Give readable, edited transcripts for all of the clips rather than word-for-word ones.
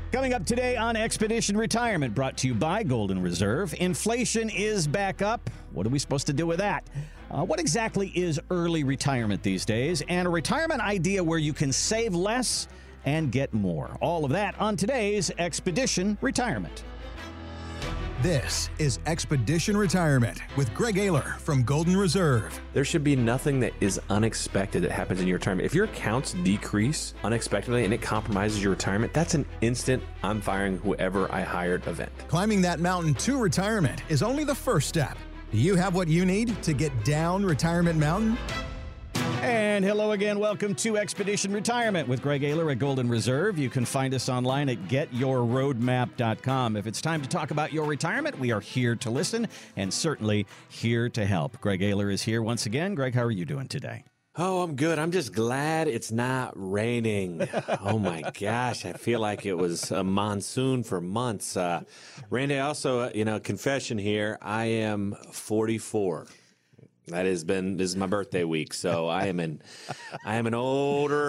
Coming up today on Expedition Retirement, brought to you by Golden Reserve. Inflation is back up. What are we supposed to do with that? What exactly is early retirement these days? And a retirement idea where you can save less and get more. All of that on today's Expedition Retirement. This is Expedition Retirement with Greg Ayler from Golden Reserve. There should be nothing that is unexpected that happens in your retirement. If your accounts decrease unexpectedly and it compromises your retirement, that's an instant I'm firing whoever I hired event. Climbing that mountain to retirement is only the first step. Do you have what you need to get down Retirement Mountain? And hello again. Welcome to Expedition Retirement with Greg Ayler at Golden Reserve. You can find us online at getyourroadmap.com. If it's time to talk about your retirement, we are here to listen and certainly here to help. Greg Ayler is here once again. Greg, how are you doing today? Oh, I'm good. I'm just glad it's not raining. Oh, my gosh. I feel like it was a monsoon for months. Randy, also, confession here, I am 44. This is my birthday week, so I am an older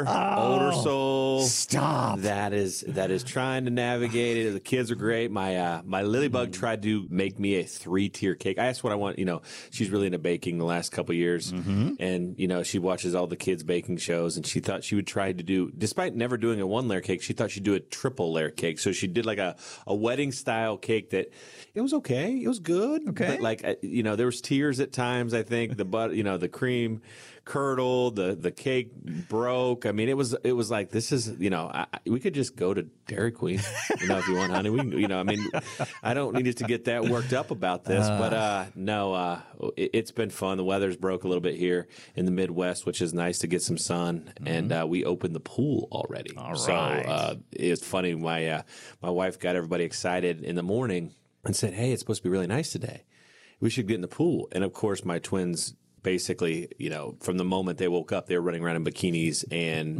soul. Stop. That is trying to navigate it. The kids are great. My Lilybug tried to make me a 3-tier cake. I asked what I want. She's really into baking the last couple of years, and she watches all the kids baking shows, and she thought she would try to do, despite never doing a 1-layer cake, she thought she'd do a triple layer cake. So she did like a wedding style cake that it was okay. It was good. Okay. But there was tears at times, I think. The butter, the cream curdled, the cake broke. I mean, it was like, this is, we could just go to Dairy Queen, if you want, honey. We can, I don't need it to get that worked up about this, but no, it's been fun. The weather's broke a little bit here in the Midwest, which is nice to get some sun, and we opened the pool already. All right. So it's funny. My wife got everybody excited in the morning and said, "Hey, it's supposed to be really nice today. We should get in the pool." And of course, my twins basically, from the moment they woke up, they were running around in bikinis and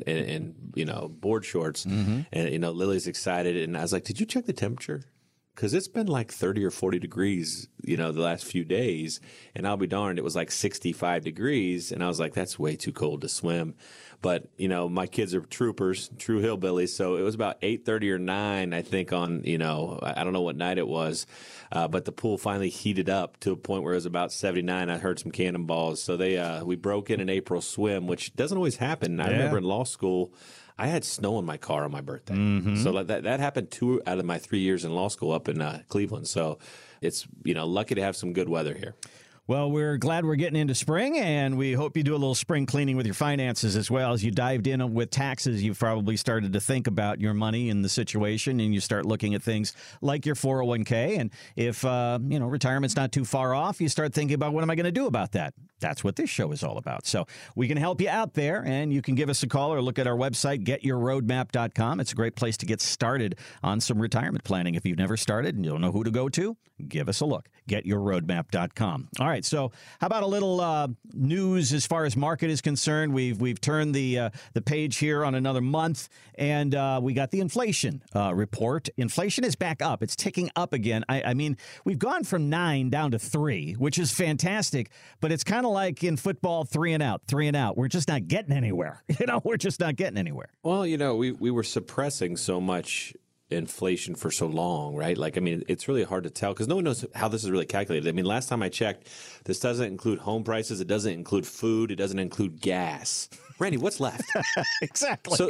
board shorts. And, Lily's excited. And I was like, "Did you check the temperature? Because it's been like 30 or 40 degrees, the last few days. And I'll be darned, it was like 65 degrees. And I was like, that's way too cold to swim. But, my kids are troopers, true hillbillies. So it was about 8:30 or 9, I think, on, I don't know what night it was. But the pool finally heated up to a point where it was about 79. I heard some cannonballs. So we broke in an April swim, which doesn't always happen. I remember in law school, I had snow in my car on my birthday. So that happened 2 out of my 3 years in law school up in Cleveland. So it's, lucky to have some good weather here. Well, we're glad we're getting into spring, and we hope you do a little spring cleaning with your finances as well. As you dived in with taxes, you've probably started to think about your money and the situation, and you start looking at things like your 401k. And if, retirement's not too far off, you start thinking about, what am I going to do about that? That's what this show is all about. So we can help you out there, and you can give us a call or look at our website, getyourroadmap.com. It's a great place to get started on some retirement planning. If you've never started and you don't know who to go to, give us a look, getyourroadmap.com. All right, so how about a little news as far as market is concerned? We've turned the page here on another month, and we got the inflation report. Inflation is back up. It's ticking up again. I mean, we've gone from 9 down to 3, which is fantastic, but it's kind of like in football, 3 and out. We're just not getting anywhere. We're just not getting anywhere. Well, we were suppressing so much inflation for so long, right? It's really hard to tell because no one knows how this is really calculated. Last time I checked, this doesn't include home prices. It doesn't include food. It doesn't include gas. Randy, what's left? Exactly. So,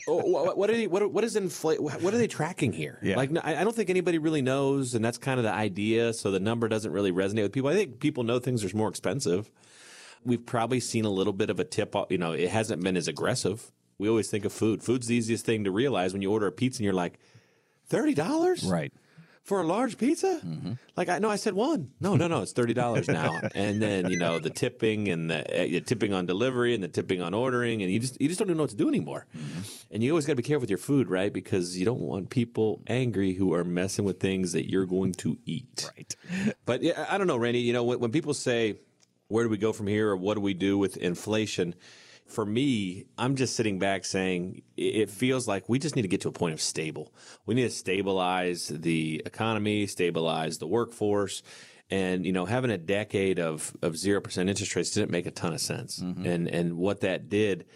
what is inflation? What are they tracking here? Yeah. I don't think anybody really knows, and that's kind of the idea. So the number doesn't really resonate with people. I think people know things are more expensive. We've probably seen a little bit of a tip. It hasn't been as aggressive. We always think of food. Food's the easiest thing to realize when you order a pizza and you're like, $30? Right. For a large pizza? I said one. No, it's $30 now. And then, the tipping and the tipping on delivery and the tipping on ordering, and you just don't even know what to do anymore. And you always got to be careful with your food, right? Because you don't want people angry who are messing with things that you're going to eat. Right. But I don't know, Randy, when people say, where do we go from here, or what do we do with inflation? For me, I'm just sitting back saying it feels like we just need to get to a point of stable. We need to stabilize the economy, stabilize the workforce. And, having a decade of 0% interest rates didn't make a ton of sense. And what that did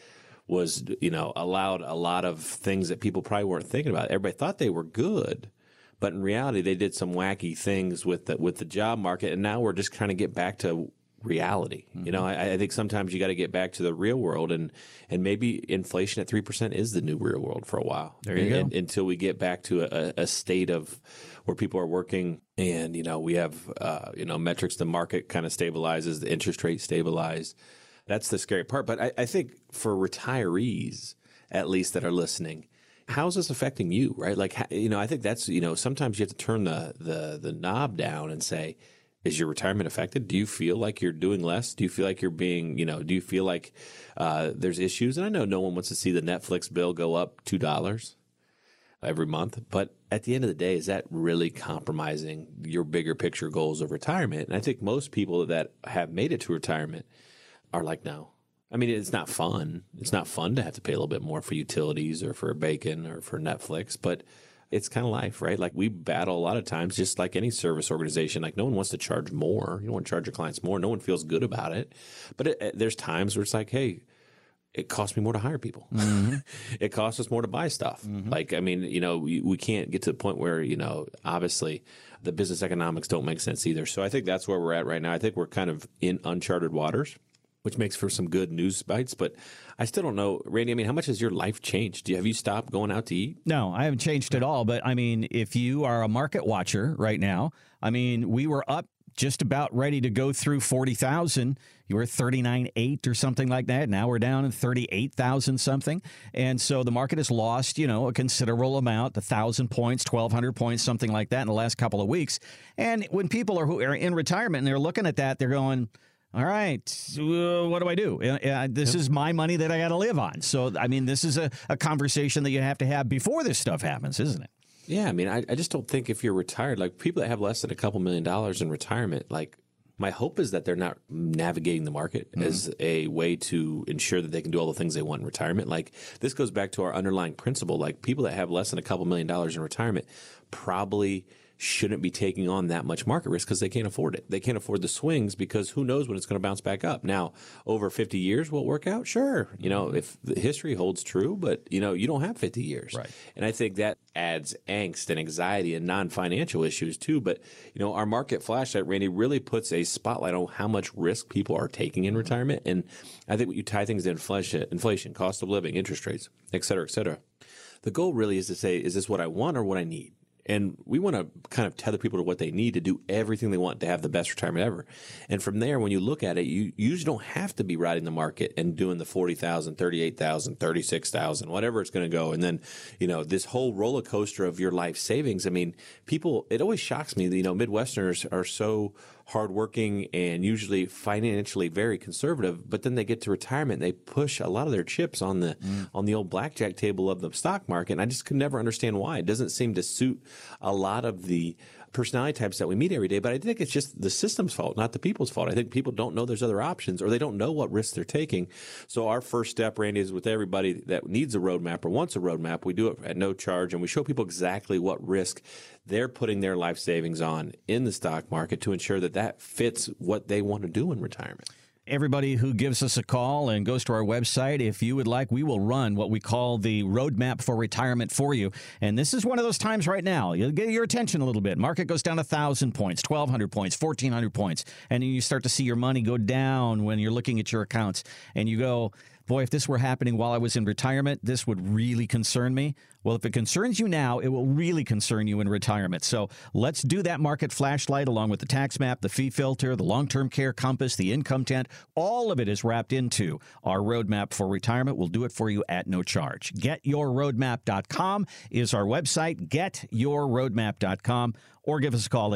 was, allowed a lot of things that people probably weren't thinking about. Everybody thought they were good, but in reality, they did some wacky things with the job market. And now we're just trying to get back to reality. Mm-hmm. I think sometimes you got to get back to the real world, and maybe inflation at 3% is the new real world for a while. There you go. Until we get back to a state of where people are working, and we have metrics. The market kind of stabilizes, the interest rate stabilize. That's the scary part. But I think for retirees, at least that are listening, how's this affecting you, right? Like, I think that's, sometimes you have to turn the knob down and say, is your retirement affected? Do you feel like you're doing less? Do you feel like you're being, do you feel like there's issues? And I know no one wants to see the Netflix bill go up $2 every month, but at the end of the day, is that really compromising your bigger picture goals of retirement? And I think most people that have made it to retirement are like, no. I mean, it's not fun. It's not fun to have to pay a little bit more for utilities or for bacon or for Netflix, but it's kind of life, right? Like, we battle a lot of times, just like any service organization. Like, no one wants to charge more. You don't want to charge your clients more. No one feels good about it. But there's times where it's like, hey, it costs me more to hire people. Mm-hmm. It costs us more to buy stuff. Mm-hmm. Like, I mean, we can't get to the point where, obviously the business economics don't make sense either. So I think that's where we're at right now. I think we're kind of in uncharted waters, which makes for some good news bites. But I still don't know, Randy, I mean, how much has your life changed? Have you stopped going out to eat? No, I haven't changed at all. But I mean, if you are a market watcher right now, I mean, we were up just about ready to go through 40,000. You were 39.8 or something like that. Now we're down in 38,000 something. And so the market has lost, a considerable amount, 1,000 points, 1,200 points, something like that in the last couple of weeks. And when people who are in retirement and they're looking at that, they're going, all right, what do I do? This is my money that I got to live on. So, I mean, this is a conversation that you have to have before this stuff happens, isn't it? Yeah, I mean, I just don't think if you're retired, like people that have less than a couple $1 million in retirement, like my hope is that they're not navigating the market as a way to ensure that they can do all the things they want in retirement. Like, this goes back to our underlying principle. Like, people that have less than a couple $1 million in retirement probably shouldn't be taking on that much market risk because they can't afford it. They can't afford the swings because who knows when it's going to bounce back up. Now, over 50 years, will it work out? Sure. If the history holds true, but, you don't have 50 years. Right. And I think that adds angst and anxiety and non-financial issues too. But, our market flashlight, Randy, really puts a spotlight on how much risk people are taking in retirement. And I think when you tie things to inflation, cost of living, interest rates, et cetera, the goal really is to say, is this what I want or what I need? And we want to kind of tether people to what they need to do everything they want to have the best retirement ever. And from there, when you look at it, you usually don't have to be riding the market and doing the 40,000, 38,000, 36,000, whatever it's going to go. And then, this whole roller coaster of your life savings. I mean, people, it always shocks me that, Midwesterners are so hardworking and usually financially very conservative, but then they get to retirement and they push a lot of their chips on the old blackjack table of the stock market. And I just could never understand why. It doesn't seem to suit a lot of the personality types that we meet every day, but I think it's just the system's fault, not the people's fault. I think people don't know there's other options or they don't know what risks they're taking. So our first step, Randy, is with everybody that needs a roadmap or wants a roadmap, we do it at no charge and we show people exactly what risk they're putting their life savings on in the stock market to ensure that fits what they want to do in retirement. Everybody who gives us a call and goes to our website, if you would like, we will run what we call the roadmap for retirement for you. And this is one of those times right now. You'll get your attention a little bit. Market goes down 1,000 points, 1,200 points, 1,400 points. And then you start to see your money go down when you're looking at your accounts. And you go, boy, if this were happening while I was in retirement, this would really concern me. Well, if it concerns you now, it will really concern you in retirement. So let's do that market flashlight along with the tax map, the fee filter, the long-term care compass, the income tent. All of it is wrapped into our roadmap for retirement. We'll do it for you at no charge. GetYourRoadmap.com is our website, GetYourRoadmap.com, or give us a call at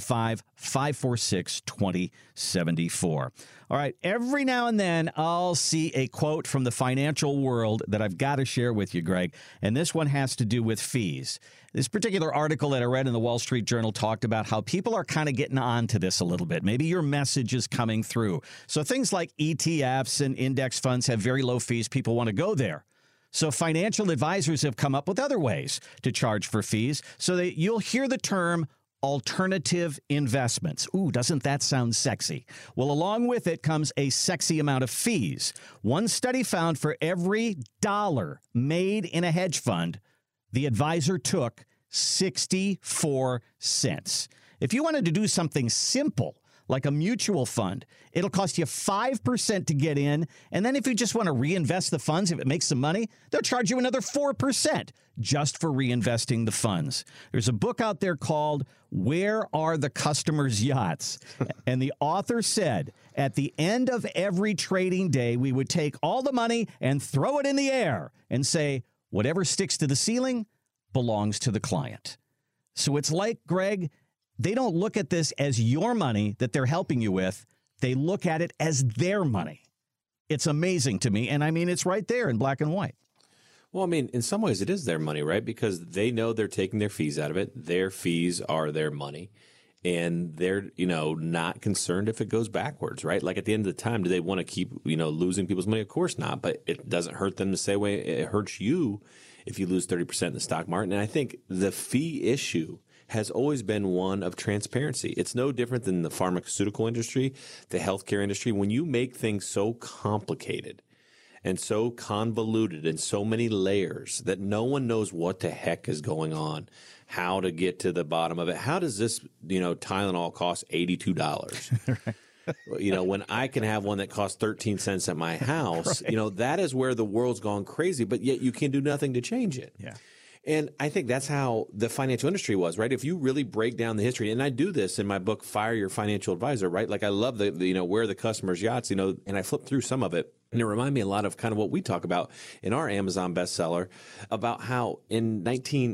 855-546-2074. All right, every now and then I'll see a quote from the financial world that I've got to share with you, Greg, and this one has to do with fees. This particular article that I read in the Wall Street Journal talked about how people are kind of getting on to this a little bit. Maybe your message is coming through. So things like ETFs and index funds have very low fees. People want to go there. So financial advisors have come up with other ways to charge for fees so that you'll hear the term alternative investments. Ooh, doesn't that sound sexy? Well, along with it comes a sexy amount of fees. One study found for every dollar made in a hedge fund, the advisor took 64 cents. If you wanted to do something simple, like a mutual fund, it'll cost you 5% to get in. And then if you just want to reinvest the funds, if it makes some money, they'll charge you another 4% just for reinvesting the funds. There's a book out there called Where Are the Customers' Yachts? And the author said, at the end of every trading day, we would take all the money and throw it in the air and say, whatever sticks to the ceiling belongs to the client. So it's like, Greg, they don't look at this as your money that they're helping you with. They look at it as their money. It's amazing to me. And I mean, it's right there in black and white. Well, I mean, in some ways it is their money, right? Because they know they're taking their fees out of it. Their fees are their money. And they're, not concerned if it goes backwards, right? Like at the end of the time, do they want to keep, losing people's money? Of course not. But it doesn't hurt them the same way it hurts you if you lose 30% in the stock market. And I think the fee issue has always been one of transparency. It's no different than the pharmaceutical industry, the healthcare industry. When you make things so complicated and so convoluted and so many layers that no one knows what the heck is going on, how to get to the bottom of it. How does this, Tylenol cost $82? Right. When I can have one that costs 13 cents at my house, right. That is where the world's gone crazy, but yet you can do nothing to change it. Yeah. And I think that's how the financial industry was, right? If you really break down the history, and I do this in my book, Fire Your Financial Advisor, right? Like I love the Where Are the Customers' Yachts, and I flip through some of it. And it reminded me a lot of kind of what we talk about in our Amazon bestseller about how in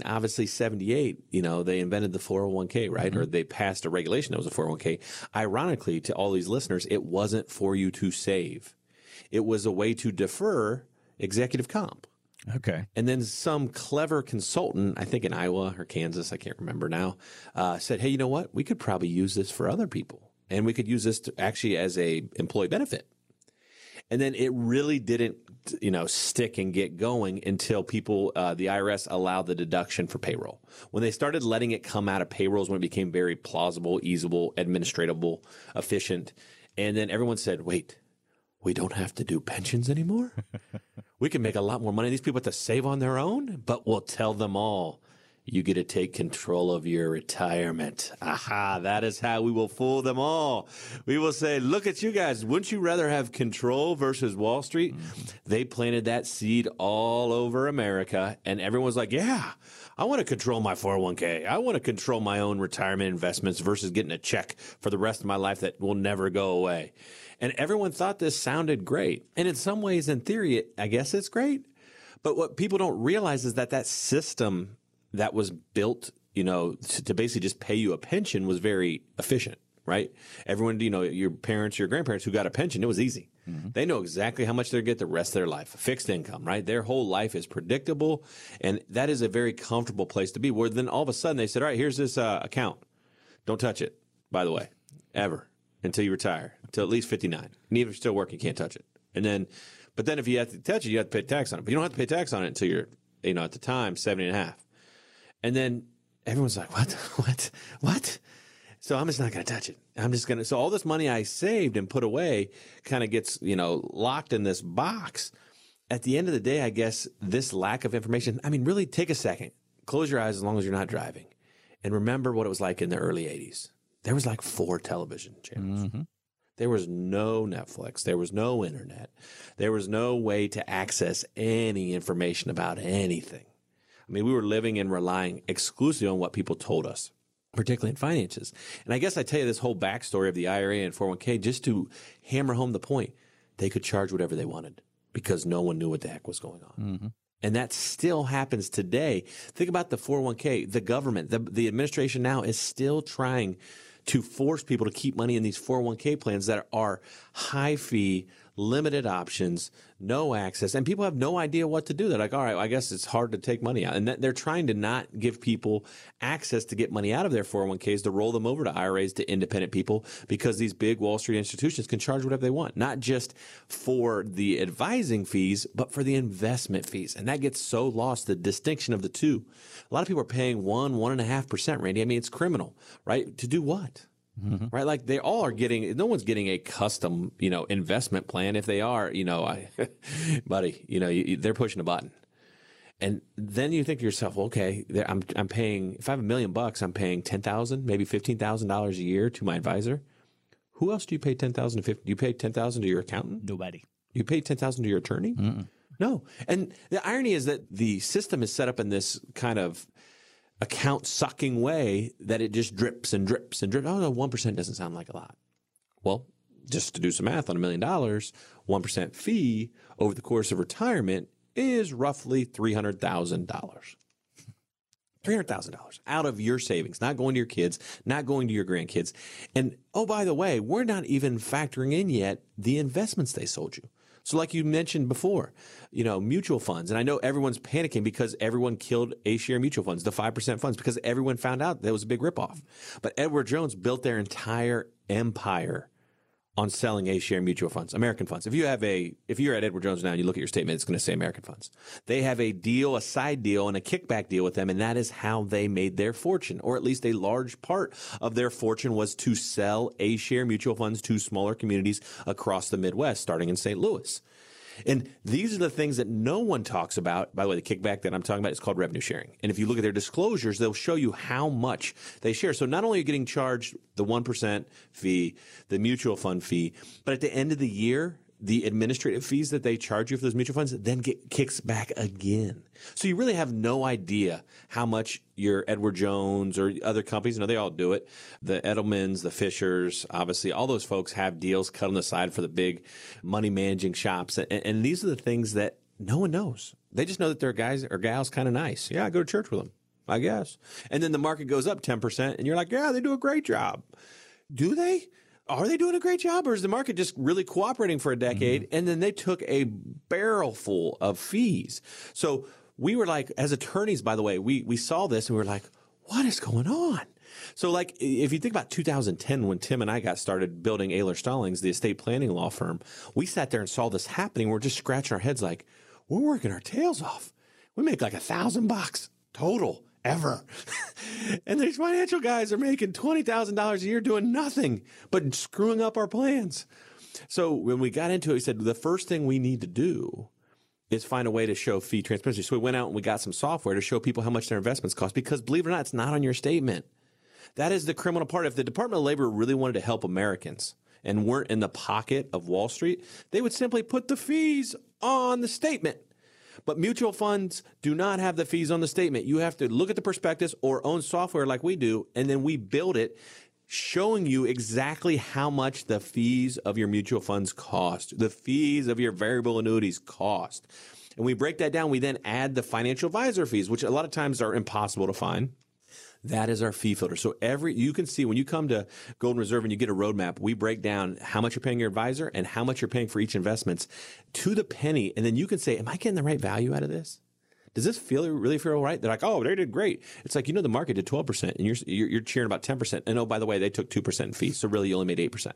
1978, they invented the 401k, right? Mm-hmm. Or they passed a regulation that was a 401k. Ironically, to all these listeners, it wasn't for you to save. It was a way to defer executive comp. Okay. And then some clever consultant, I think in Iowa or Kansas, I can't remember now, said, hey, you know what? We could probably use this for other people. And we could use this to actually as a employee benefit. And then it really didn't, stick and get going until people, the IRS allowed the deduction for payroll. When they started letting it come out of payrolls, when it became very plausible, easable, administratable, efficient. And then everyone said, wait, we don't have to do pensions anymore? We can make a lot more money. These people have to save on their own, but we'll tell them all, you get to take control of your retirement. Aha, that is how we will fool them all. We will say, look at you guys. Wouldn't you rather have control versus Wall Street? Mm-hmm. They planted that seed all over America, and everyone was like, yeah, I want to control my 401k. I want to control my own retirement investments versus getting a check for the rest of my life that will never go away. And everyone thought this sounded great. And in some ways, in theory, I guess it's great. But what people don't realize is that system that was built, to basically just pay you a pension was very efficient, right? Everyone, your parents, your grandparents who got a pension, it was easy. Mm-hmm. They know exactly how much they're get the rest of their life, fixed income, right? Their whole life is predictable. And that is a very comfortable place to be, where then all of a sudden they said, all right, here's this account. Don't touch it, by the way, ever, until you retire, until at least 59. And even if you're still working, you can't touch it. But then if you have to touch it, you have to pay tax on it. But you don't have to pay tax on it until you're, at the time, 70 and a half. And then everyone's like, what? So I'm just not going to touch it. So all this money I saved and put away kind of gets, locked in this box. At the end of the day, I guess this lack of information, really take a second, close your eyes as long as you're not driving, and remember what it was like in the early 80s. There was like 4 television channels. Mm-hmm. There was no Netflix. There was no internet. There was no way to access any information about anything. We were living and relying exclusively on what people told us, particularly in finances. And I guess I tell you this whole backstory of the IRA and 401k just to hammer home the point. They could charge whatever they wanted because no one knew what the heck was going on. Mm-hmm. And that still happens today. Think about the 401k. The government, the administration now is still trying to force people to keep money in these 401k plans that are high fee, limited options, no access, and people have no idea what to do. They're like, all right, well, I guess it's hard to take money out. And they're trying to not give people access to get money out of their 401ks to roll them over to IRAs to independent people, because these big Wall Street institutions can charge whatever they want, not just for the advising fees, but for the investment fees. And that gets so lost, the distinction of the two. A lot of people are paying 1.5%, Randy. I mean, it's criminal, right? To do what? Mm-hmm. Right? Like they all are getting, no one's getting a custom, investment plan. If they are, buddy, they're pushing a button. And then you think to yourself, well, okay, I'm paying, if I have $1 million, I'm paying $10,000, maybe $15,000 a year to my advisor. Who else do you pay $10,000 to? Do you pay $10,000 to your accountant? Nobody. You pay $10,000 to your attorney? Mm-mm. No. And the irony is that the system is set up in this kind of account sucking way that it just drips and drips and drips. Oh, no, 1% doesn't sound like a lot. Well, just to do some math on $1 million, 1% fee over the course of retirement is roughly $300,000. $300,000 out of your savings, not going to your kids, not going to your grandkids. And oh, by the way, we're not even factoring in yet the investments they sold you. So like you mentioned before, mutual funds. And I know everyone's panicking because everyone killed A-share mutual funds, the 5% funds, because everyone found out that was a big ripoff. But Edward Jones built their entire empire on selling A-share mutual funds, American funds. If you're at Edward Jones now and you look at your statement, it's going to say American funds. They have a deal, a side deal, and a kickback deal with them, and that is how they made their fortune, or at least a large part of their fortune was to sell A-share mutual funds to smaller communities across the Midwest, starting in St. Louis. And these are the things that no one talks about. By the way, the kickback that I'm talking about is called revenue sharing. And if you look at their disclosures, they'll show you how much they share. So not only are you getting charged the 1% fee, the mutual fund fee, but at the end of the year, the administrative fees that they charge you for those mutual funds then get kicks back again. So you really have no idea how much your Edward Jones or other companies, they all do it. The Edelmans, the Fishers, obviously, all those folks have deals cut on the side for the big money managing shops. And these are the things that no one knows. They just know that their guys or gals kind of nice. Yeah, I go to church with them, I guess. And then the market goes up 10% and you're like, yeah, they do a great job. Do they? Are they doing a great job, or is the market just really cooperating for a decade? Mm-hmm. And then they took a barrel full of fees. So we were like, as attorneys, by the way, we saw this and we were like, what is going on? So like, if you think about 2010, when Tim and I got started building Ayler Stallings, the estate planning law firm, we sat there and saw this happening. We're just scratching our heads like, we're working our tails off. We make like $1,000 total ever. And these financial guys are making $20,000 a year doing nothing but screwing up our plans. So when we got into it, we said, the first thing we need to do is find a way to show fee transparency. So we went out and we got some software to show people how much their investments cost, because believe it or not, it's not on your statement. That is the criminal part. If the Department of Labor really wanted to help Americans and weren't in the pocket of Wall Street, they would simply put the fees on the statement. But mutual funds do not have the fees on the statement. You have to look at the prospectus or own software like we do, and then we build it showing you exactly how much the fees of your mutual funds cost, the fees of your variable annuities cost. And we break that down. We then add the financial advisor fees, which a lot of times are impossible to find. That is our fee filter. So you can see when you come to Golden Reserve and you get a roadmap, we break down how much you're paying your advisor and how much you're paying for each investment to the penny. And then you can say, am I getting the right value out of this? Does this really feel right? They're like, oh, they did great. It's like, the market did 12% and you're cheering about 10%. And oh, by the way, they took 2% in fees. So really you only made 8%.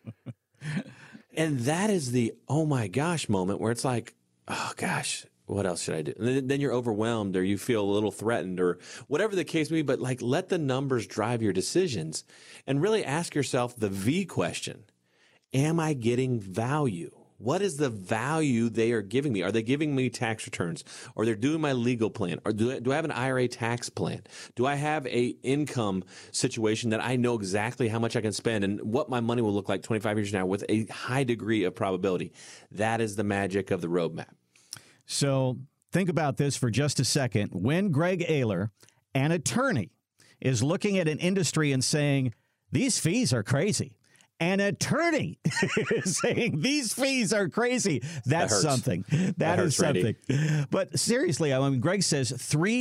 And that is the, oh my gosh moment where it's like, oh gosh, what else should I do? And then you're overwhelmed or you feel a little threatened or whatever the case may be, but like let the numbers drive your decisions and really ask yourself the V question. Am I getting value? What is the value they are giving me? Are they giving me tax returns? Or they're doing my legal plan? Or do I have an IRA tax plan? Do I have a income situation that I know exactly how much I can spend and what my money will look like 25 years from now with a high degree of probability? That is the magic of the roadmap. So think about this for just a second. When Greg Ayler, an attorney, is looking at an industry and saying, these fees are crazy. An attorney is saying these fees are crazy. That's something. That is something. Randy. But seriously, I mean, Greg says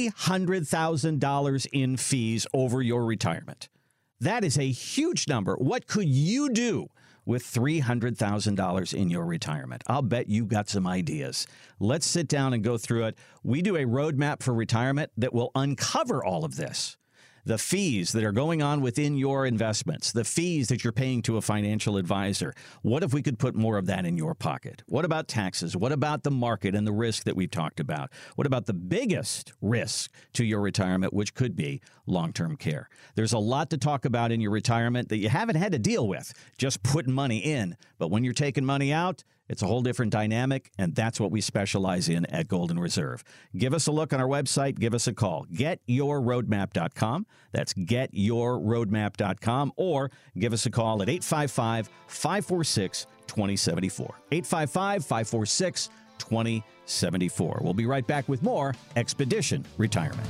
$300,000 in fees over your retirement. That is a huge number. What could you do with $300,000 in your retirement? I'll bet you got some ideas. Let's sit down and go through it. We do a roadmap for retirement that will uncover all of this. The fees that are going on within your investments, the fees that you're paying to a financial advisor. What if we could put more of that in your pocket? What about taxes? What about the market and the risk that we've talked about? What about the biggest risk to your retirement, which could be long-term care? There's a lot to talk about in your retirement that you haven't had to deal with just putting money in. But when you're taking money out, it's a whole different dynamic, and that's what we specialize in at Golden Reserve. Give us a look on our website. Give us a call. GetYourRoadmap.com. That's GetYourRoadmap.com. Or give us a call at 855-546-2074. 855-546-2074. We'll be right back with more Expedition Retirement.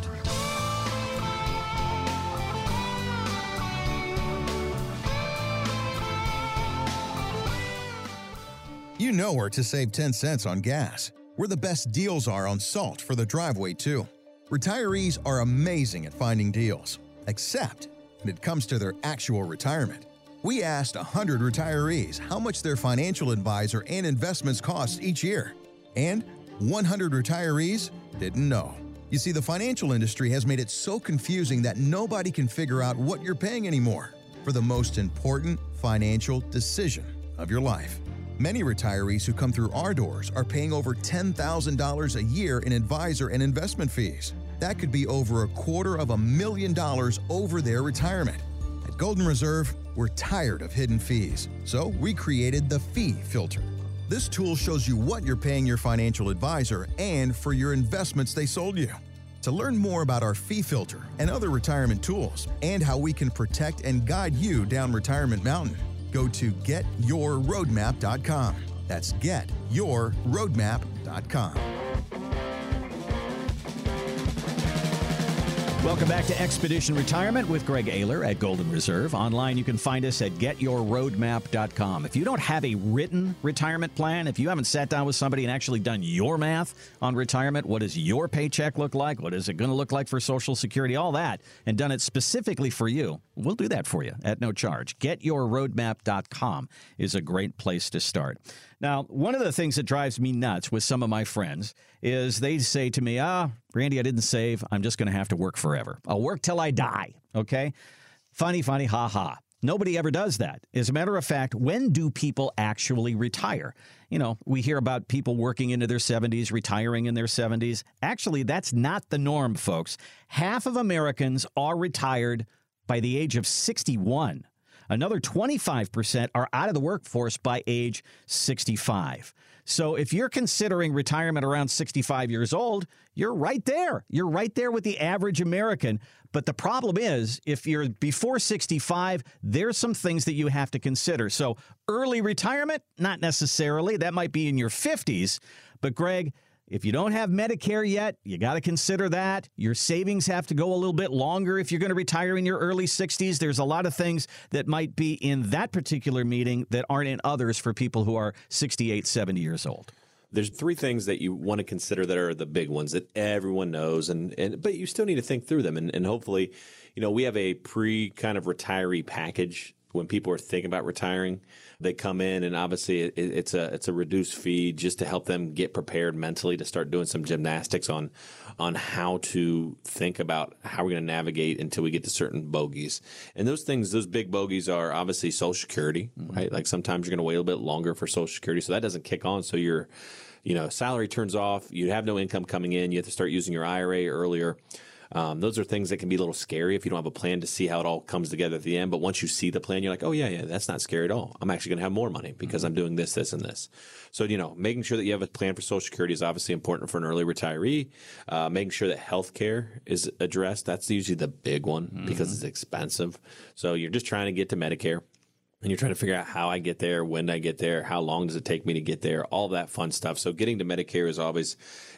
You know where to save 10 cents on gas. Where the best deals are on salt for the driveway, too. Retirees are amazing at finding deals, except when it comes to their actual retirement. We asked 100 retirees how much their financial advisor and investments cost each year. And 100 retirees didn't know. You see, the financial industry has made it so confusing that nobody can figure out what you're paying anymore for the most important financial decision of your life. Many retirees who come through our doors are paying over $10,000 a year in advisor and investment fees. That could be over $250,000 over their retirement. At Golden Reserve, we're tired of hidden fees, so we created the Fee Filter. This tool shows you what you're paying your financial advisor and for your investments they sold you. To learn more about our Fee Filter and other retirement tools and how we can protect and guide you down Retirement Mountain, go to GetYourRoadmap.com. That's GetYourRoadmap.com. Welcome back to Expedition Retirement with Greg Ayler at Golden Reserve. Online, you can find us at GetYourRoadmap.com. If you don't have a written retirement plan, if you haven't sat down with somebody and actually done your math on retirement, what does your paycheck look like? What is it going to look like for Social Security? All that, and done it specifically for you, we'll do that for you at no charge. GetYourRoadmap.com is a great place to start. Now, one of the things that drives me nuts with some of my friends is they say to me, Randy, I didn't save. I'm just going to have to work forever. I'll work till I die. Okay? Funny, ha, ha. Nobody ever does that. As a matter of fact, when do people actually retire? You know, we hear about people working into their 70s, retiring in their 70s. Actually, that's not the norm, folks. Half of Americans are retired by the age of 61. Another 25% are out of the workforce by age 65. So if you're considering retirement around 65 years old, you're right there. You're right there with the average American. But the problem is, if you're before 65, there's some things that you have to consider. So early retirement, not necessarily. That might be in your 50s. But Greg, if you don't have Medicare yet, you got to consider that. Your savings have to go a little bit longer if you're going to retire in your early 60s. There's a lot of things that might be in that particular meeting that aren't in others for people who are 68, 70 years old. There's three things that you want to consider that are the big ones that everyone knows, but you still need to think through them. And hopefully, you know, we have a kind of retiree package when people are thinking about retiring. They come in, and obviously it's a reduced fee just to help them get prepared mentally to start doing some gymnastics on how to think about how we're going to navigate until we get to certain bogeys. And those big bogeys are obviously Social Security, right? Like sometimes you're going to wait a little bit longer for Social Security, so that doesn't kick on. So your salary turns off. You have no income coming in. You have to start using your IRA earlier. Those are things that can be a little scary if you don't have a plan to see how it all comes together at the end. But once you see the plan, you're like, oh, yeah, that's not scary at all. I'm actually going to have more money because I'm doing this, this, and this. So, making sure that you have a plan for Social Security is obviously important for an early retiree. Making sure that health care is addressed. That's usually the big one because it's expensive. So you're just trying to get to Medicare. And you're trying to figure out how I get there, when I get there, how long does it take me to get there, all that fun stuff. So getting to Medicare is always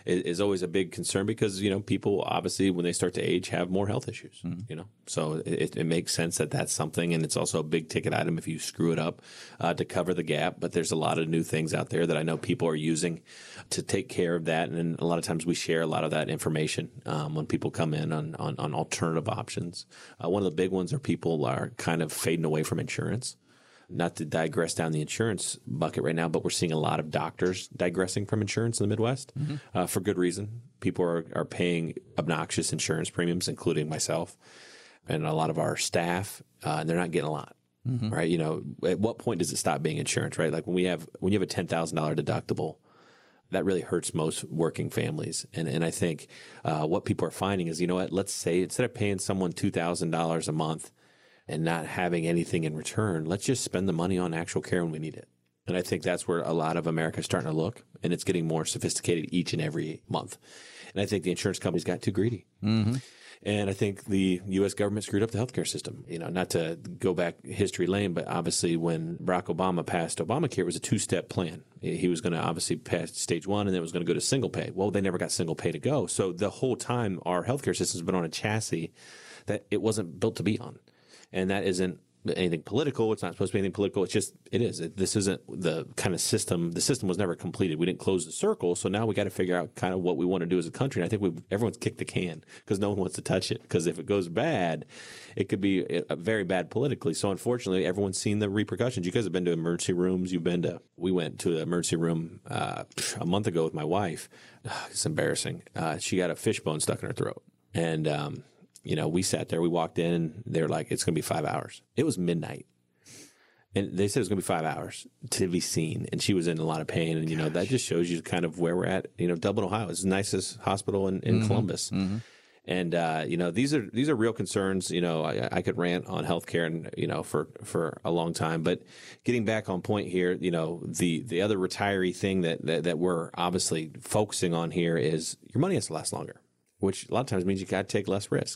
a big concern because, people obviously when they start to age have more health issues, So it makes sense that that's something. And it's also a big ticket item if you screw it up to cover the gap. But there's a lot of new things out there that I know people are using to take care of that. And a lot of times we share a lot of that information when people come in on alternative options. One of the big ones are people are kind of fading away from insurance. Not to digress down the insurance bucket right now, but we're seeing a lot of doctors digressing from insurance in the Midwest for good reason. People are paying obnoxious insurance premiums, including myself and a lot of our staff, and they're not getting a lot. Right? You know, at what point does it stop being insurance? Right? Like when you have a $10,000 deductible, that really hurts most working families. And I think what people are finding is, you know what? Let's say instead of paying someone $2,000 a month and not having anything in return, let's just spend the money on actual care when we need it. And I think that's where a lot of America is starting to look, and it's getting more sophisticated each and every month. And I think the insurance companies got too greedy. And I think the U.S. government screwed up the healthcare system. You know, not to go back history lane, but obviously when Barack Obama passed Obamacare, it was a two-step plan. He was going to obviously pass stage one, and then it was going to go to single pay. Well, they never got single pay to go. So the whole time, our healthcare system has been on a chassis that it wasn't built to be on. And that isn't anything political. It's not supposed to be anything political. It's just, it is. This isn't the kind of system. The system was never completed. We didn't close the circle. So now we got to figure out kind of what we want to do as a country. And I think everyone's kicked the can because no one wants to touch it. Because if it goes bad, it could be very bad politically. So unfortunately, everyone's seen the repercussions. You guys have been to emergency rooms. We went to the emergency room a month ago with my wife. It's embarrassing. She got a fishbone stuck in her throat. And, you know, we sat there, we walked in, and they were like, it's going to be 5 hours. It was midnight. And they said it was going to be 5 hours to be seen. And she was in a lot of pain. And, you know, that just shows you kind of where we're at. You know, Dublin, Ohio is the nicest hospital in Columbus. And, you know, these are real concerns. You know, I could rant on healthcare and, you know, for a long time. But getting back on point here, you know, the other retiree thing that we're obviously focusing on here is your money has to last longer, which a lot of times means you got to take less risk.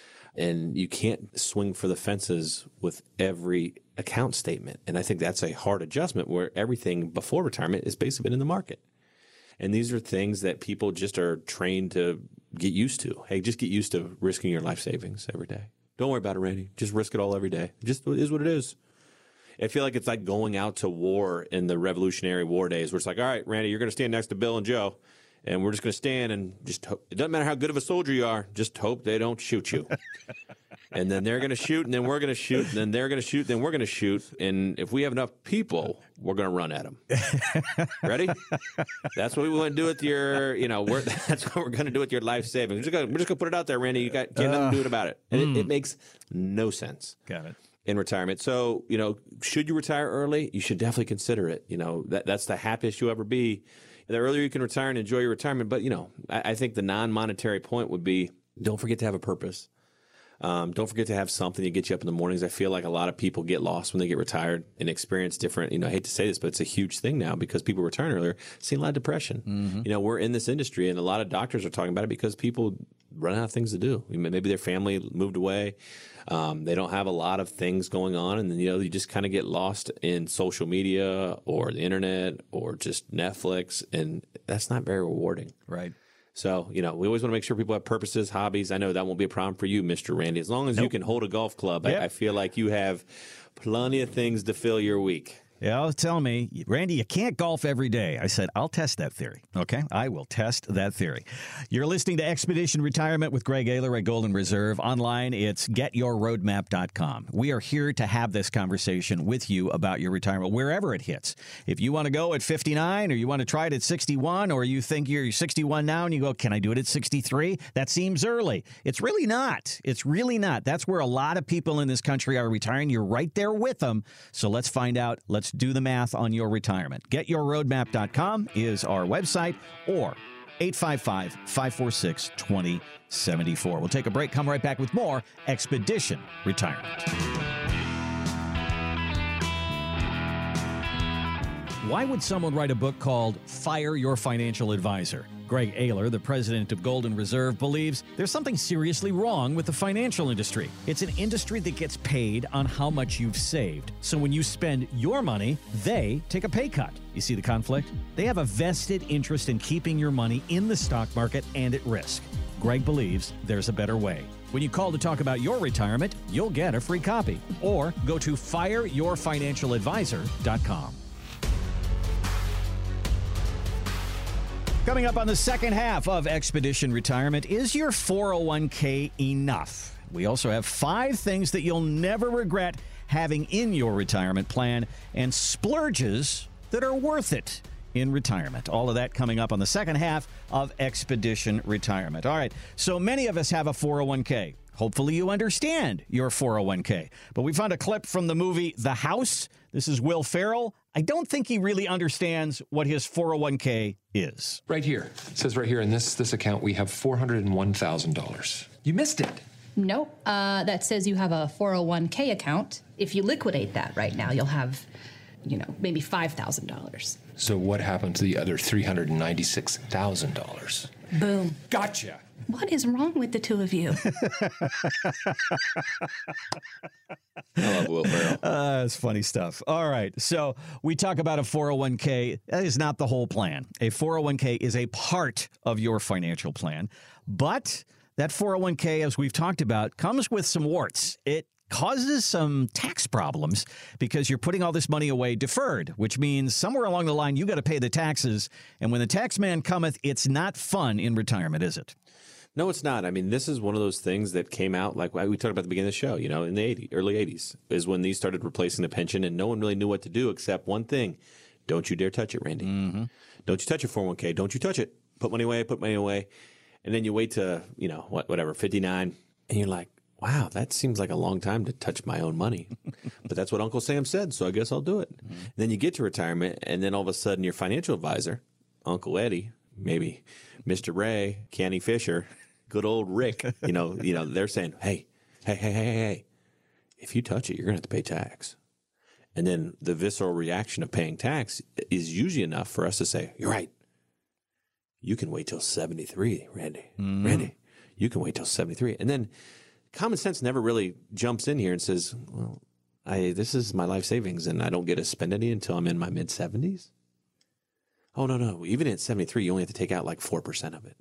And you can't swing for the fences with every account statement. And I think that's a hard adjustment where everything before retirement is basically been in the market. And these are things that people just are trained to get used to. Hey, just get used to risking your life savings every day. Don't worry about it, Randy. Just risk it all every day. It just is what it is. I feel like it's like going out to war in the Revolutionary War days where it's like, all right, Randy, you're going to stand next to Bill and Joe. And we're just going to stand and just hope. It doesn't matter how good of a soldier you are. Just hope they don't shoot you. And then they're going to shoot, and then we're going to shoot, and then they're going to shoot, then we're going to shoot. And if we have enough people, we're going to run at them. Ready? That's what we want to do with your, you know, that's what we're going to do with your life savings. We're just going to put it out there, Randy. You can't nothing to do about it. And it makes no sense. Got it. In retirement. So, you know, should you retire early? You should definitely consider it. You know, that's the happiest you'll ever be. The earlier you can retire and enjoy your retirement. But, you know, I think the non-monetary point would be don't forget to have a purpose. Don't forget to have something to get you up in the mornings. I feel like a lot of people get lost when they get retired and experience different, you know, I hate to say this, but it's a huge thing now because people retire earlier, seeing a lot of depression. You know, we're in this industry and a lot of doctors are talking about it because people run out of things to do. Maybe their family moved away. They don't have a lot of things going on. And then, you know, you just kind of get lost in social media or the internet or just Netflix. And that's not very rewarding. Right. So, you know, we always want to make sure people have purposes, hobbies. I know that won't be a problem for you, Mr. Randy. As long as you can hold a golf club, I feel like you have plenty of things to fill your week. Yeah, tell me, Randy, you can't golf every day. I said, I'll test that theory. Okay, I will test that theory. You're listening to Expedition Retirement with Greg Ayler at Golden Reserve. Online, it's getyourroadmap.com. We are here to have this conversation with you about your retirement, wherever it hits. If you want to go at 59 or you want to try it at 61 or you think you're 61 now and you go, can I do it at 63? That seems early. It's really not. It's really not. That's where a lot of people in this country are retiring. You're right there with them. So let's find out. Let's do the math on your retirement. GetYourRoadmap.com is our website, or 855-546-2074. We'll take a break, come right back with more Expedition Retirement. Why would someone write a book called Fire Your Financial Advisor? Greg Ayler, the president of Golden Reserve, believes there's something seriously wrong with the financial industry. It's an industry that gets paid on how much you've saved. So when you spend your money, they take a pay cut. You see the conflict? They have a vested interest in keeping your money in the stock market and at risk. Greg believes there's a better way. When you call to talk about your retirement, you'll get a free copy. Or go to fireyourfinancialadvisor.com. Coming up on the second half of Expedition Retirement, is your 401k enough? We also have 5 things that you'll never regret having in your retirement plan and splurges that are worth it in retirement. All of that coming up on the second half of Expedition Retirement. All right, so many of us have a 401k. Hopefully you understand your 401k. But we found a clip from the movie The House. This is Will Ferrell. I don't think he really understands what his 401k is. Right here. It says right here in this account we have $401,000. You missed it. Nope. That says you have a 401k account. If you liquidate that right now, you'll have, maybe $5,000. So what happened to the other $396,000? Boom. Gotcha. What is wrong with the two of you? I love Will Ferrell. It's funny stuff. All right. So we talk about a 401k. That is not the whole plan. A 401k is a part of your financial plan. But that 401k, as we've talked about, comes with some warts. It causes some tax problems because you're putting all this money away deferred, which means somewhere along the line you got to pay the taxes. And when the tax man cometh, it's not fun in retirement, is it? No, it's not. I mean, this is one of those things that came out, like we talked about at the beginning of the show, in the early 80s, is when these started replacing the pension, and no one really knew what to do except one thing. Don't you dare touch it, Randy. Mm-hmm. Don't you touch your 401k. Don't you touch it. Put money away. And then you wait to, 59, and you're like, wow, that seems like a long time to touch my own money. But that's what Uncle Sam said, so I guess I'll do it. Mm-hmm. Then you get to retirement, and then all of a sudden your financial advisor, Uncle Eddie, maybe Mr. Ray, Canny Fisher, good old Rick, they're saying, hey, if you touch it, you're going to have to pay tax. And then the visceral reaction of paying tax is usually enough for us to say, you're right. You can wait till 73, Randy. Mm-hmm. Randy, you can wait till 73. And then common sense never really jumps in here and says, well, this is my life savings and I don't get to spend any until I'm in my mid-70s. Oh, no. Even at 73, you only have to take out like 4% of it.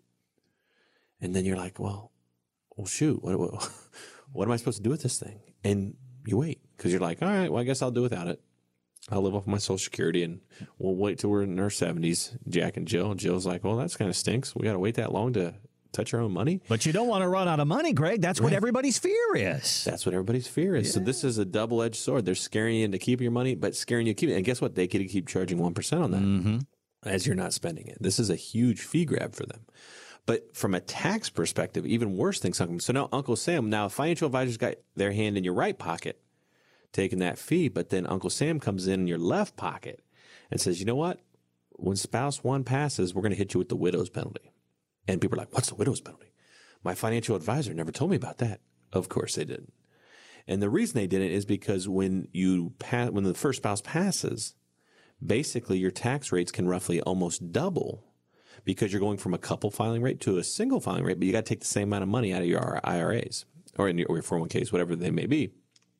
And then you're like, well, shoot, what am I supposed to do with this thing? And you wait because you're like, all right, well, I guess I'll do without it. I'll live off my Social Security and we'll wait till we're in our 70s, Jack and Jill. And Jill's like, well, that's kind of stinks. We got to wait that long to touch our own money. But you don't want to run out of money, Greg. That's right. What everybody's fear is. That's what everybody's fear is. Yeah. So this is a double-edged sword. They're scaring you into keeping your money, but scaring you to keep it. And guess what? They could keep charging 1% on that. Mm-hmm. As you're not spending it. This is a huge fee grab for them. But from a tax perspective, even worse things come. So now Uncle Sam, now financial advisors got their hand in your right pocket, taking that fee, but then Uncle Sam comes in your left pocket and says, you know what? When spouse one passes, we're going to hit you with the widow's penalty. And people are like, what's the widow's penalty? My financial advisor never told me about that. Of course they didn't. And the reason they didn't is because when the first spouse passes, basically your tax rates can roughly almost double because you're going from a couple filing rate to a single filing rate, but you got to take the same amount of money out of your IRAs or your 401ks, whatever they may be.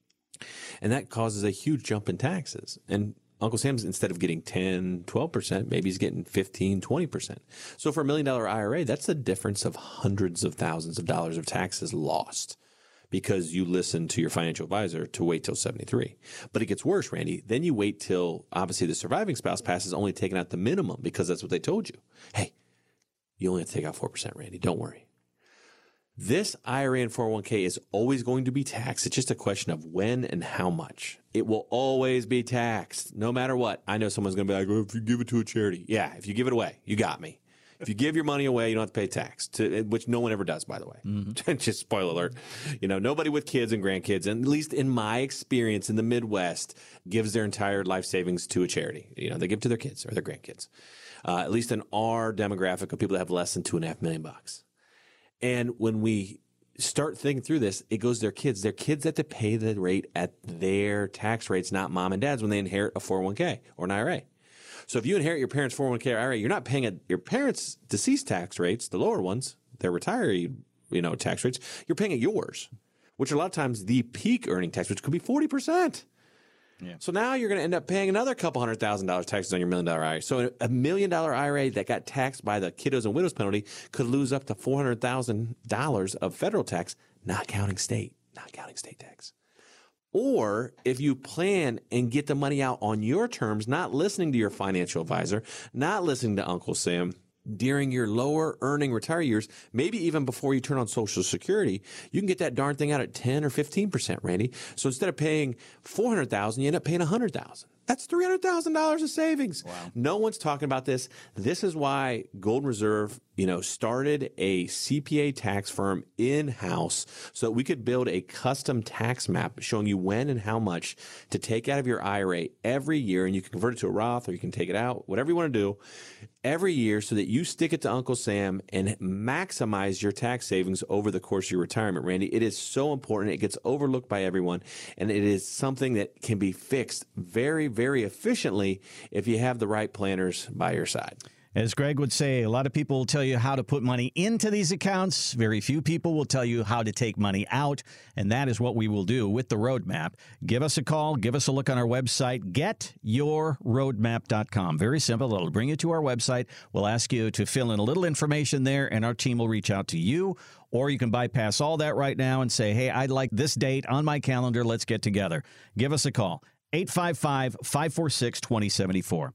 And that causes a huge jump in taxes. And Uncle Sam's, instead of getting 10, 12%, maybe he's getting 15, 20%. So for $1 million IRA, that's the difference of hundreds of thousands of dollars of taxes lost because you listen to your financial advisor to wait till 73. But it gets worse, Randy. Then you wait till, obviously, the surviving spouse passes, only taking out the minimum because that's what they told you. Hey, you only have to take out 4%, Randy. Don't worry. This IRA and 401k is always going to be taxed. It's just a question of when and how much. It will always be taxed, no matter what. I know someone's going to be like, oh, if you give it to a charity. Yeah, if you give it away, you got me. If you give your money away, you don't have to pay tax, which no one ever does, by the way. Mm-hmm. Just spoiler alert. Nobody with kids and grandkids, and at least in my experience in the Midwest, gives their entire life savings to a charity. They give it to their kids or their grandkids. At least in our demographic of people that have less than $2.5 million. And when we start thinking through this, it goes to their kids. Their kids have to pay the rate at their tax rates, not mom and dad's, when they inherit a 401k or an IRA. So if you inherit your parents' 401k or IRA, you're not paying your parents' deceased tax rates, the lower ones, their retiree, tax rates. You're paying at yours, which are a lot of times the peak earning tax, which could be 40%. Yeah. So now you're going to end up paying another couple $100,000 taxes on your $1 million IRA. So a $1 million IRA that got taxed by the kiddos and widows penalty could lose up to $400,000 of federal tax, not counting state tax. Or if you plan and get the money out on your terms, not listening to your financial advisor, not listening to Uncle Sam, during your lower earning retiree years, maybe even before you turn on Social Security, you can get that darn thing out at 10 or 15%, Randy. So instead of paying $400,000, you end up paying $100,000. That's $300,000 of savings. Wow. No one's talking about this. This is why Golden Reserve, started a CPA tax firm in-house so that we could build a custom tax map showing you when and how much to take out of your IRA every year. And you can convert it to a Roth or you can take it out, whatever you want to do, every year so that you stick it to Uncle Sam and maximize your tax savings over the course of your retirement, Randy. It is so important. It gets overlooked by everyone. And it is something that can be fixed very, very efficiently if you have the right planners by your side. As Greg would say, a lot of people will tell you how to put money into these accounts. Very few people will tell you how to take money out, and that is what we will do with the Roadmap. Give us a call. Give us a look on our website, getyourroadmap.com. Very simple. It'll bring you to our website. We'll ask you to fill in a little information there, and our team will reach out to you. Or you can bypass all that right now and say, hey, I'd like this date on my calendar. Let's get together. Give us a call. 855-546-2074.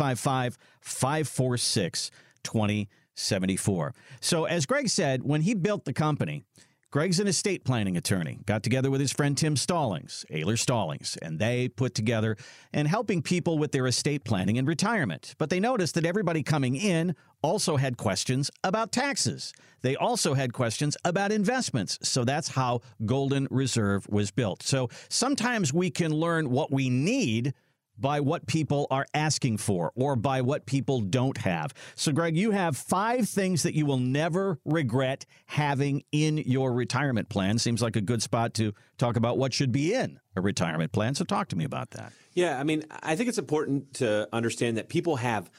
855-546-2074. So as Greg said, when he built the company, Greg's an estate planning attorney, got together with his friend Tim Stallings, Ayler Stallings, and they put together and helping people with their estate planning and retirement. But they noticed that everybody coming in also had questions about taxes. They also had questions about investments. So that's how Golden Reserve was built. So sometimes we can learn what we need by what people are asking for or by what people don't have. So, Greg, you have 5 things that you will never regret having in your retirement plan. Seems like a good spot to talk about what should be in a retirement plan. So talk to me about that. Yeah, I think it's important to understand that people have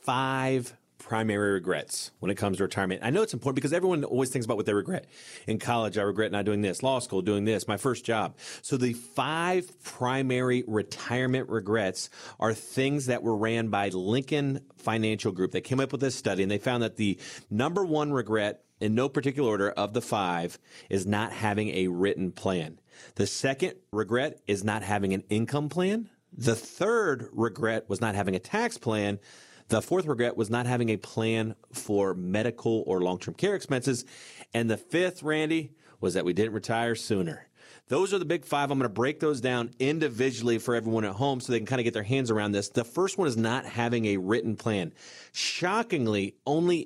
5 primary regrets when it comes to retirement. I know it's important because everyone always thinks about what they regret. In college, I regret not doing this. Law school, doing this. My first job. So the 5 primary retirement regrets are things that were ran by Lincoln Financial Group. They came up with this study, and they found that the number 1 regret, in no particular order, of the 5 is not having a written plan. The second regret is not having an income plan. The third regret was not having a tax plan. The fourth regret was not having a plan for medical or long-term care expenses. And the fifth, Randy, was that we didn't retire sooner. Those are the big 5. I'm going to break those down individually for everyone at home so they can kind of get their hands around this. The first one is not having a written plan. Shockingly, only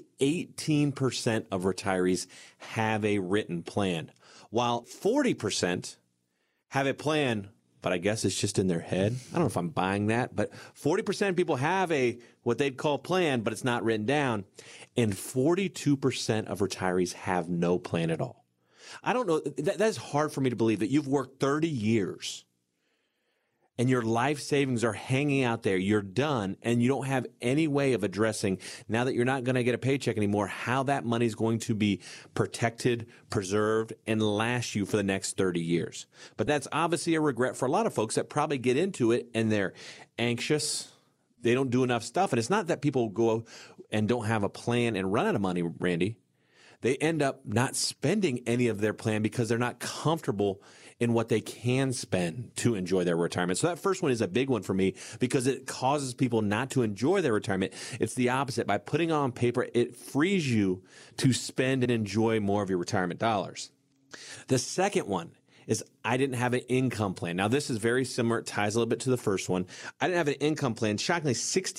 18% of retirees have a written plan, while 40% have a plan, but I guess it's just in their head. I don't know if I'm buying that, but 40% of people have what they'd call plan, but it's not written down. And 42% of retirees have no plan at all. I don't know. That's hard for me to believe that you've worked 30 years and your life savings are hanging out there. You're done, and you don't have any way of addressing, now that you're not going to get a paycheck anymore, how that money is going to be protected, preserved, and last you for the next 30 years. But that's obviously a regret for a lot of folks that probably get into it and they're anxious. They don't do enough stuff. And it's not that people go and don't have a plan and run out of money, Randy. They end up not spending any of their plan because they're not comfortable in what they can spend to enjoy their retirement. So that first one is a big one for me because it causes people not to enjoy their retirement. It's the opposite. By putting it on paper, it frees you to spend and enjoy more of your retirement dollars. The second one is I didn't have an income plan. Now, this is very similar. It ties a little bit to the first one. I didn't have an income plan. Shockingly,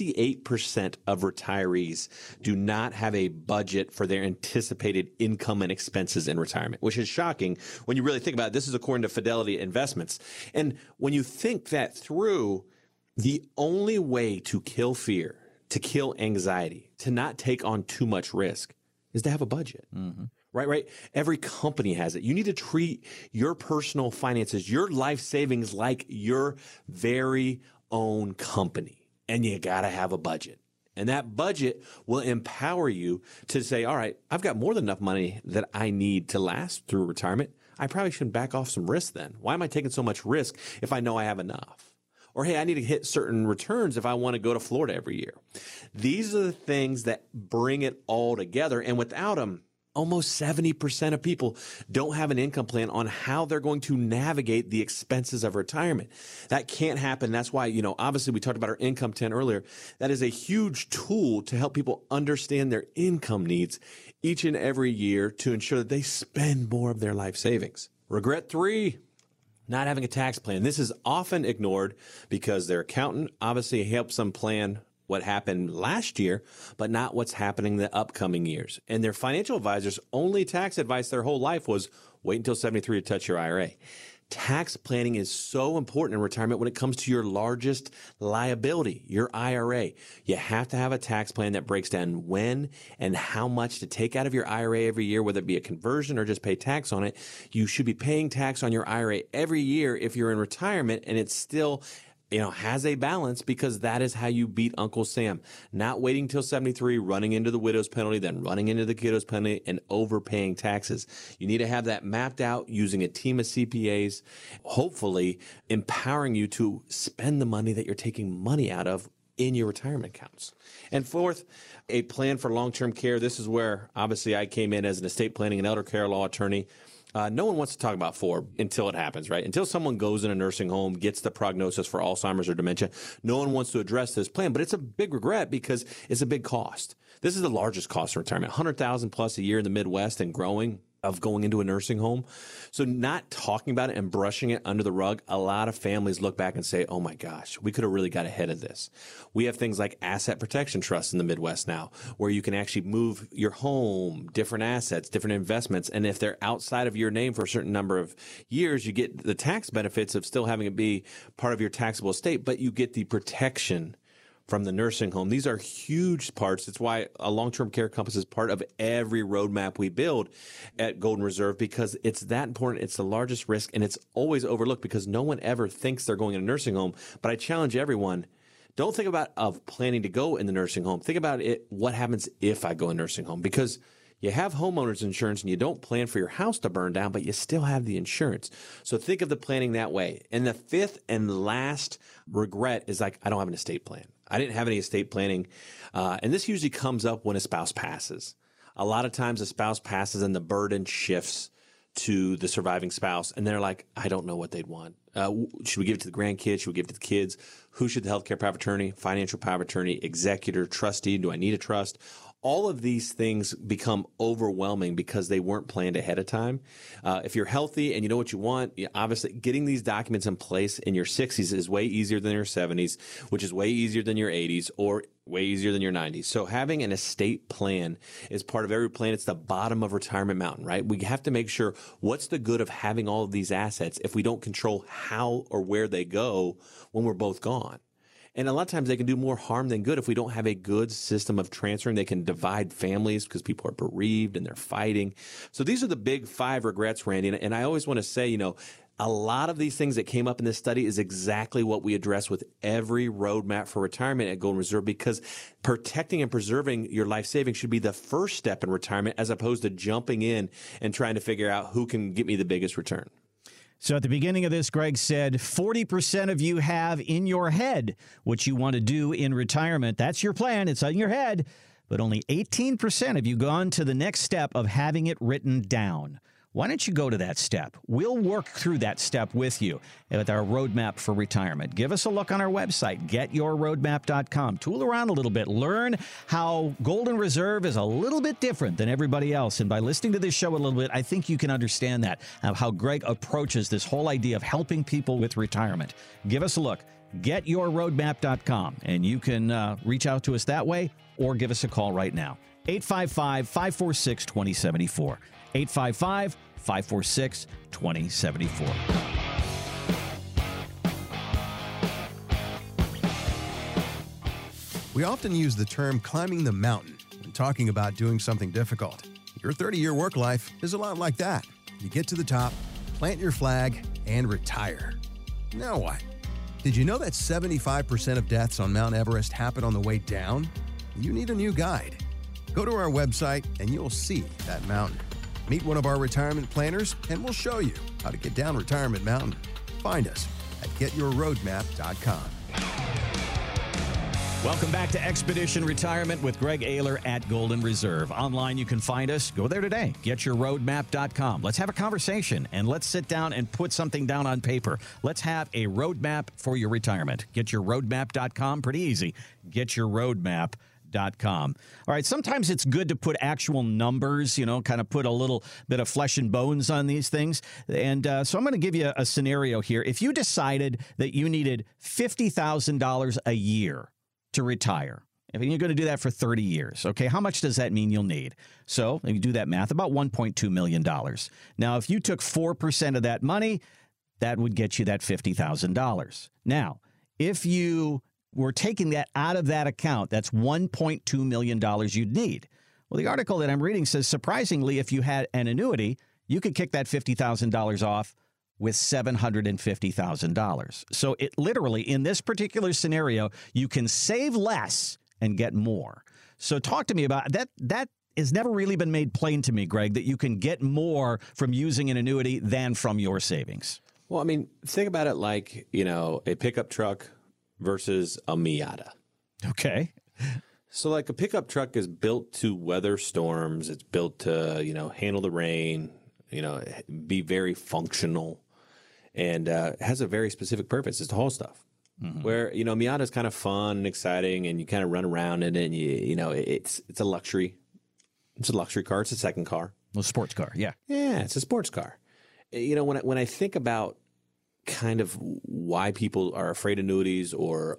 68% of retirees do not have a budget for their anticipated income and expenses in retirement, which is shocking when you really think about it. This is according to Fidelity Investments. And when you think that through, the only way to kill fear, to kill anxiety, to not take on too much risk is to have a budget. Mm-hmm. Right. Every company has it. You need to treat your personal finances, your life savings like your very own company. And you got to have a budget. And that budget will empower you to say, all right, I've got more than enough money that I need to last through retirement. I probably should back off some risk then. Why am I taking so much risk if I know I have enough? Or, hey, I need to hit certain returns if I want to go to Florida every year. These are the things that bring it all together. And without them, Almost 70% of people don't have an income plan on how they're going to navigate the expenses of retirement. That can't happen. That's why, obviously we talked about our income tent earlier. That is a huge tool to help people understand their income needs each and every year to ensure that they spend more of their life savings. Regret 3, not having a tax plan. This is often ignored because their accountant obviously helps them plan what happened last year, but not what's happening in the upcoming years. And their financial advisor's only tax advice their whole life was wait until 73 to touch your IRA. Tax planning is so important in retirement when it comes to your largest liability, your IRA. You have to have a tax plan that breaks down when and how much to take out of your IRA every year, whether it be a conversion or just pay tax on it. You should be paying tax on your IRA every year if you're in retirement, and it's still has a balance, because that is how you beat Uncle Sam. Not waiting till 73, running into the widow's penalty, then running into the kiddo's penalty, and overpaying taxes. You need to have that mapped out using a team of CPAs, hopefully empowering you to spend the money that you're taking money out of in your retirement accounts. And fourth, a plan for long-term care. This is where obviously I came in as an estate planning and elder care law attorney. No one wants to talk about FORB until it happens, right? Until someone goes in a nursing home, gets the prognosis for Alzheimer's or dementia, no one wants to address this plan. But it's a big regret because it's a big cost. This is the largest cost of retirement, $100,000 plus a year in the Midwest and growing, of going into a nursing home. So not talking about it and brushing it under the rug, a lot of families look back and say, oh my gosh, we could have really got ahead of this. We have things like asset protection trusts in the Midwest now, where you can actually move your home, different assets, different investments. And if they're outside of your name for a certain number of years, you get the tax benefits of still having it be part of your taxable estate, but you get the protection from the nursing home. These are huge parts. That's why a long-term care compass is part of every roadmap we build at Golden Reserve, because it's that important. It's the largest risk, and it's always overlooked because no one ever thinks they're going in a nursing home. But I challenge everyone, don't think about planning to go in the nursing home. Think about it. What happens if I go in a nursing home? Because you have homeowners insurance and you don't plan for your house to burn down, but you still have the insurance. So think of the planning that way. And the fifth and last regret is I don't have an estate plan. I didn't have any estate planning. And this usually comes up when a spouse passes. A lot of times a spouse passes and the burden shifts to the surviving spouse. And they're like, I don't know what they'd want. Should we give it to the grandkids? Should we give it to the kids? Who should the healthcare power of attorney, financial power of attorney, executor, trustee? Do I need a trust? All of these things become overwhelming because they weren't planned ahead of time. If you're healthy and you know what you want, obviously getting these documents in place in your 60s is way easier than your 70s, which is way easier than your 80s or way easier than your 90s. So having an estate plan is part of every plan. It's the bottom of retirement mountain, right? We have to make sure what's the good of having all of these assets if we don't control how or where they go when we're both gone. And a lot of times they can do more harm than good if we don't have a good system of transferring. They can divide families because people are bereaved and they're fighting. So these are the big 5 regrets, Randy. And I always want to say, a lot of these things that came up in this study is exactly what we address with every roadmap for retirement at Golden Reserve, because protecting and preserving your life savings should be the first step in retirement as opposed to jumping in and trying to figure out who can get me the biggest return. So at the beginning of this, Greg said 40% of you have in your head what you want to do in retirement. That's your plan. It's in your head. But only 18% of you gone to the next step of having it written down. Why don't you go to that step? We'll work through that step with you with our roadmap for retirement. Give us a look on our website, getyourroadmap.com. Tool around a little bit. Learn how Golden Reserve is a little bit different than everybody else. And by listening to this show a little bit, I think you can understand that, how Greg approaches this whole idea of helping people with retirement. Give us a look, getyourroadmap.com. And you can reach out to us that way or give us a call right now. 855-546-2074. 855-546-2074. We often use the term climbing the mountain when talking about doing something difficult. Your 30-year work life is a lot like that. You get to the top, plant your flag, and retire. Now what? Did you know that 75% of deaths on Mount Everest happen on the way down? You need a new guide. Go to our website and you'll see that mountain. Meet one of our retirement planners and we'll show you how to get down Retirement Mountain. Find us at getyourroadmap.com. Welcome back to Expedition Retirement with Greg Ayler at Golden Reserve. Online, you can find us. Go there today. GetYourRoadmap.com. Let's have a conversation, and let's sit down and put something down on paper. Let's have a roadmap for your retirement. GetYourRoadmap.com. Pretty easy. GetYourRoadmap.com. All right, sometimes it's good to put actual numbers, kind of put a little bit of flesh and bones on these things. And so I'm going to give you a scenario here. If you decided that you needed $50,000 a year to retire, if you're going to do that for 30 years, okay, how much does that mean you'll need? So if you do that math, about $1.2 million. Now, if you took 4% of that money, that would get you that $50,000. Now, if you were taking that out of that account, that's $1.2 million you'd need. Well, the article that I'm reading says, surprisingly, if you had an annuity, you could kick that $50,000 off with $750,000. So it literally, in this particular scenario, you can save less and get more. So talk to me about that. That has never really been made plain to me, Greg, that you can get more from using an annuity than from your savings. Well, I mean, think about it like, a pickup truck versus a Miata. Okay. So like a pickup truck is built to weather storms. It's built to, handle the rain, be very functional. And has a very specific purpose. It's to haul stuff. Mm-hmm. Where, Miata is kind of fun and exciting, and you kind of run around in it, and it's a luxury. It's a luxury car. It's a second car. A sports car, yeah. Yeah, it's a sports car. When I think about kind of why people are afraid of annuities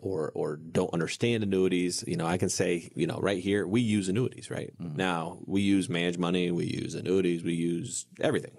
or don't understand annuities, I can say, right here, we use annuities, right? Mm-hmm. Now, we use managed money, we use annuities, we use everything,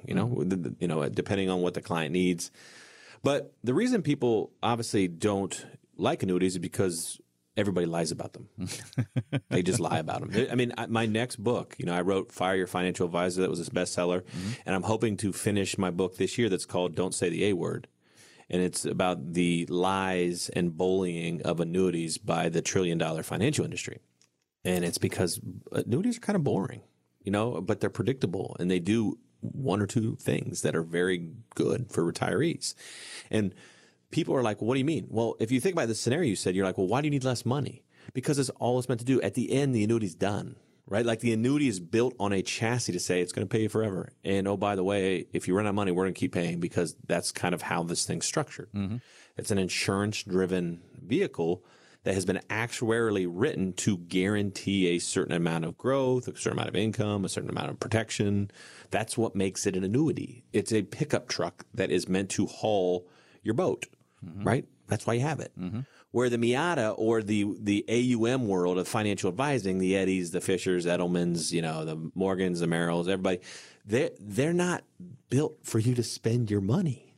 depending on what the client needs. But the reason people obviously don't like annuities is because everybody lies about them. They just lie about them. I mean, my next book, I wrote Fire Your Financial Advisor. That was a bestseller. Mm-hmm. And I'm hoping to finish my book this year that's called Don't Say the A Word. And it's about the lies and bullying of annuities by the trillion-dollar financial industry. And it's because annuities are kind of boring, but they're predictable, and they do one or two things that are very good for retirees. And people are like, well, what do you mean? Well, if you think about the scenario you said, you're like, well, why do you need less money? Because it's all it's meant to do. At the end, the annuity's done. Right? Like the annuity is built on a chassis to say it's going to pay you forever. And oh, by the way, if you run out of money, we're going to keep paying, because that's kind of how this thing's structured. Mm-hmm. It's an insurance-driven vehicle that has been actuarially written to guarantee a certain amount of growth, a certain amount of income, a certain amount of protection. That's what makes it an annuity. It's a pickup truck that is meant to haul your boat, mm-hmm. right? That's why you have it. Mm-hmm. Where the Miata or the AUM world of financial advising, the Eddies, the Fishers, Edelmans, the Morgans, the Merrills, everybody, they're not built for you to spend your money.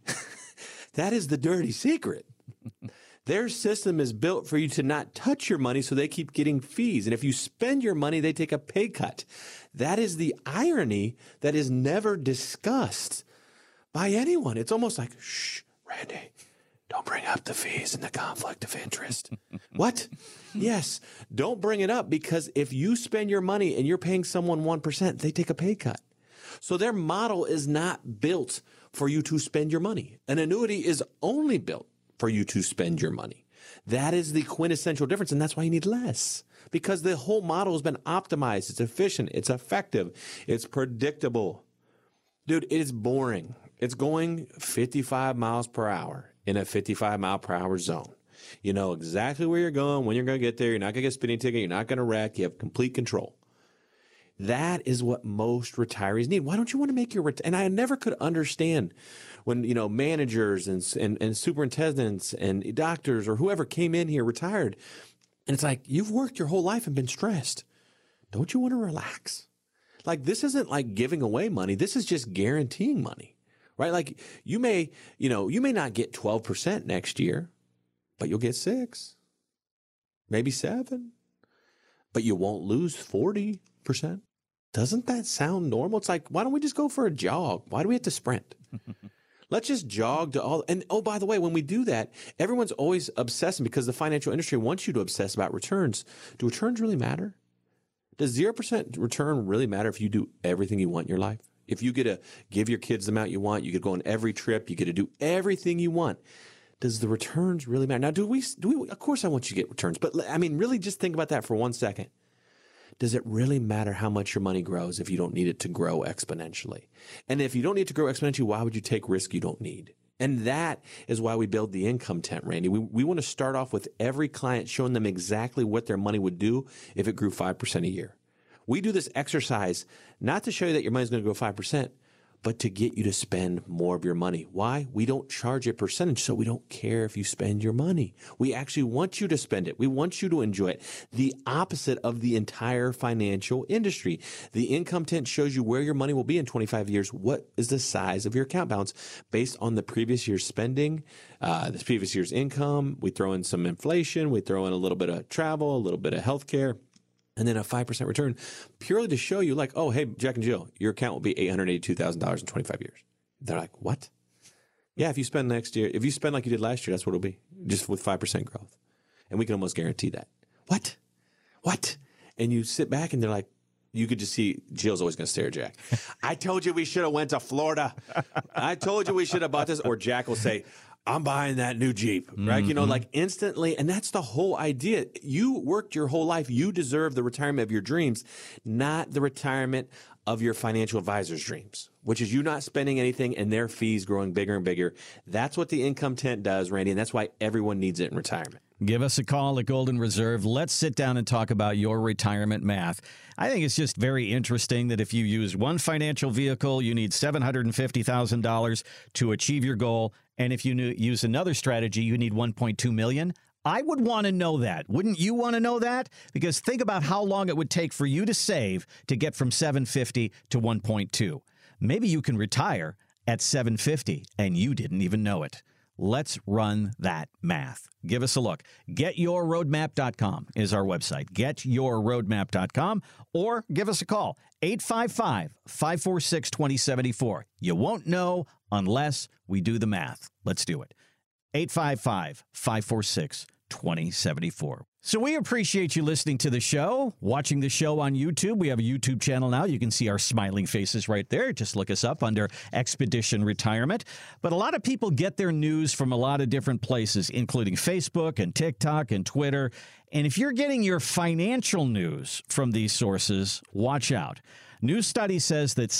That is the dirty secret. Their system is built for you to not touch your money, so they keep getting fees. And if you spend your money, they take a pay cut. That is the irony that is never discussed by anyone. It's almost like, shh, Randy, don't bring up the fees and the conflict of interest. What? Yes. Don't bring it up, because if you spend your money and you're paying someone 1%, they take a pay cut. So their model is not built for you to spend your money. An annuity is only built for you to spend your money. That is the quintessential difference, and that's why you need less, because the whole model has been optimized. It's efficient. It's effective. It's predictable. Dude, it is boring. It's going 55 miles per hour. In a 55-mile-per-hour zone. You know exactly where you're going, when you're going to get there. You're not going to get a speeding ticket. You're not going to wreck. You have complete control. That is what most retirees need. Why don't you want to make your and I never could understand when, managers and superintendents and doctors or whoever came in here retired. And it's like, you've worked your whole life and been stressed. Don't you want to relax? Like, this isn't like giving away money. This is just guaranteeing money. Right? Like you may not get 12% next year, but you'll get 6, maybe 7, but you won't lose 40%. Doesn't that sound normal? It's like, why don't we just go for a jog? Why do we have to sprint? Let's just jog to all. And oh, by the way, when we do that, everyone's always obsessing, because the financial industry wants you to obsess about returns. Do returns really matter? Does 0% return really matter if you do everything you want in your life? If you get to give your kids the amount you want, you get to go on every trip, you get to do everything you want. does the returns really matter? Now, do we, of course I want you to get returns, but I mean, really just think about that for 1 second. Does it really matter how much your money grows if you don't need it to grow exponentially? And if you don't need it to grow exponentially, why would you take risk you don't need? And that is why we build the income tent, Randy. We want to start off with every client showing them exactly what their money would do if it grew 5% a year. We do this exercise not to show you that your money is going to grow 5%, but to get you to spend more of your money. Why? We don't charge a percentage, so we don't care if you spend your money. We actually want you to spend it. We want you to enjoy it. The opposite of the entire financial industry. The income tent shows you where your money will be in 25 years. What is the size of your account balance based on the previous year's spending, the previous year's income? We throw in some inflation. We throw in a little bit of travel, a little bit of healthcare. And then a 5% return purely to show you like, oh, hey, Jack and Jill, your account will be $882,000 in 25 years. They're like, what? Yeah, if you spend next year, if you spend like you did last year, that's what it'll be, just with 5% growth. And we can almost guarantee that. What? What? And you sit back and they're like, you could just see Jill's always going to stare at Jack. I told you we should have went to Florida. I told you we should have bought this. Or Jack will say, I'm buying that new Jeep, right? Mm-hmm. You know, like instantly. And that's the whole idea. You worked your whole life. You deserve the retirement of your dreams, not the retirement of your financial advisor's dreams, which is you not spending anything and their fees growing bigger and bigger. That's what the income tent does, Randy. And that's why everyone needs it in retirement. Give us a call at Golden Reserve. Let's sit down and talk about your retirement math. I think it's just very interesting that if you use one financial vehicle, you need $750,000 to achieve your goal. And if you use another strategy, you need $1.2 million. I would want to know that. Wouldn't you want to know that? Because think about how long it would take for you to save to get from 750 to 1.2. Maybe you can retire at 750 and you didn't even know it. Let's run that math. Give us a look. GetYourRoadmap.com is our website. GetYourRoadmap.com, or give us a call. 855-546-2074. You won't know unless we do the math. Let's do it. 855-546-2074. So we appreciate you listening to the show, watching the show on YouTube. We have a YouTube channel now. You can see our smiling faces right there. Just look us up under Expedition Retirement. But a lot of people get their news from a lot of different places, including Facebook and TikTok and Twitter. And if you're getting your financial news from these sources, watch out. New study says that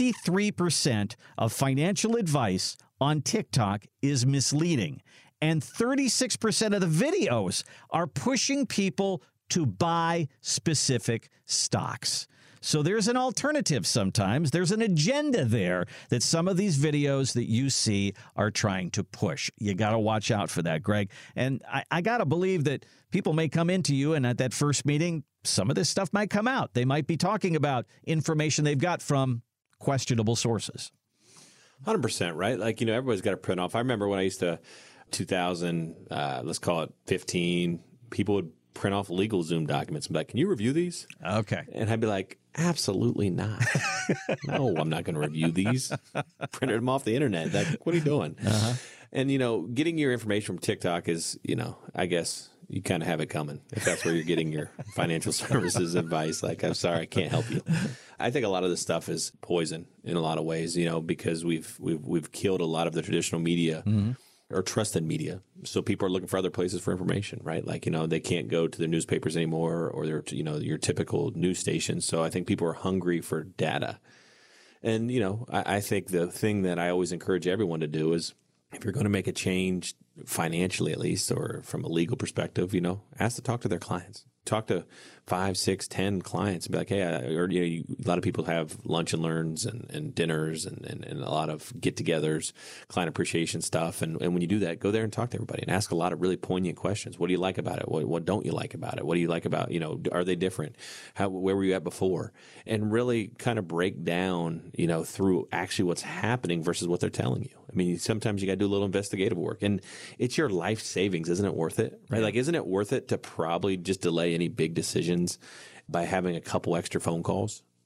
63% of financial advice on TikTok is misleading. And 36% of the videos are pushing people to buy specific stocks. So there's an alternative sometimes. There's an agenda there that some of these videos that you see are trying to push. You got to watch out for that, Greg. And I got to believe that people may come into you, and at that first meeting, some of this stuff might come out. They might be talking about information they've got from questionable sources. 100%, right? Like, you know, everybody's got to print off. I remember when I used to 2000, let's call it 15, people would print off legal Zoom documents and be like, can you review these? Okay. And I'd be like, absolutely not. No, I'm not going to review these. Printed them off the internet. Like, what are you doing? Uh-huh. And, you know, getting your information from TikTok is, you know, I guess you kind of have it coming if that's where you're getting your financial services advice. Like, I'm sorry, I can't help you. I think a lot of this stuff is poison in a lot of ways, you know, because we've killed a lot of the traditional media. Mm-hmm. Or trusted media. So people are looking for other places for information, right? Like, you know, they can't go to their newspapers anymore or their, you know, your typical news stations. So I think people are hungry for data. And, you know, I think the thing that I always encourage everyone to do is if you're going to make a change financially, at least, or from a legal perspective, you know, ask to talk to their clients. Talk to 5, 6, 10 clients and be like, hey, or, you know, a lot of people have lunch and learns and dinners and a lot of get-togethers, client appreciation stuff. And when you do that, go there and talk to everybody and ask a lot of really poignant questions. What do you like about it? What don't you like about it? What do you like about, you know, are they different? Where were you at before? And really kind of break down, you know, through actually what's happening versus what they're telling you. I mean, sometimes you got to do a little investigative work, and it's your life savings. Isn't it worth it? Right? Like, isn't it worth it to probably just delay any big decisions by having a couple extra phone calls?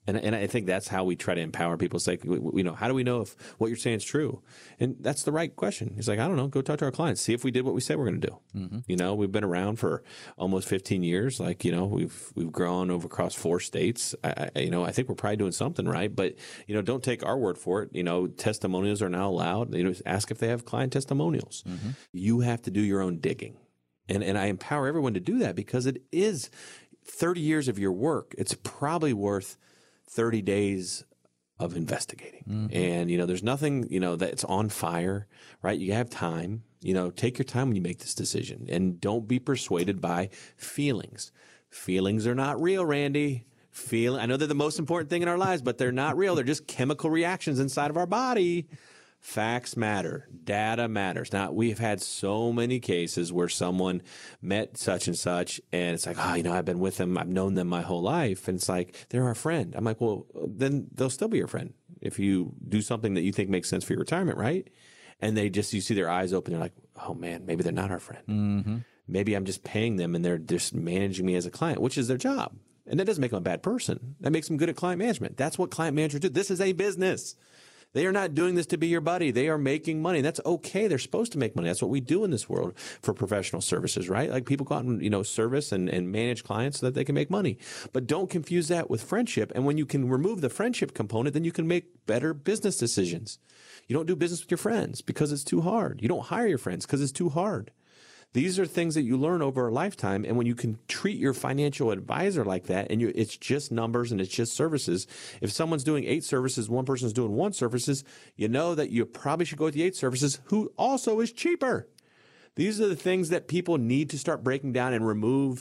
And I think that's how we try to empower people. It's like, how do we know if what you're saying is true? And that's the right question. He's like, I don't know. Go talk to our clients. See if we did what we said we're going to do. Mm-hmm. We've been around for almost 15 years. Like, we've grown across 4 states. I think we're probably doing something right. But, don't take our word for it. Testimonials are now allowed. Ask if they have client testimonials. Mm-hmm. You have to do your own digging. And I empower everyone to do that because it is 30 years of your work. It's probably worth 30 days of investigating. Mm-hmm. And, there's nothing, that's on fire, right? You have time, take your time when you make this decision and don't be persuaded by feelings. Feelings are not real, Randy. I know they're the most important thing in our lives, but they're not real. They're just chemical reactions inside of our body. Facts matter. Data matters. Now, we've had so many cases where someone met such and such, and it's like, I've been with them. I've known them my whole life. And it's like, they're our friend. I'm like, well, then they'll still be your friend if you do something that you think makes sense for your retirement, right? And you see their eyes open. They're like, oh, man, maybe they're not our friend. Mm-hmm. Maybe I'm just paying them, and they're just managing me as a client, which is their job. And that doesn't make them a bad person. That makes them good at client management. That's what client managers do. This is a business. They are not doing this to be your buddy. They are making money. That's okay. They're supposed to make money. That's what we do in this world for professional services, right? Like people go out and, service and manage clients so that they can make money. But don't confuse that with friendship. And when you can remove the friendship component, then you can make better business decisions. You don't do business with your friends because it's too hard. You don't hire your friends because it's too hard. These are things that you learn over a lifetime. And when you can treat your financial advisor like that, and it's just numbers and it's just services. If someone's doing 8 services, one person's doing 1 services, you know that you probably should go with the 8 services who also is cheaper. These are the things that people need to start breaking down and remove,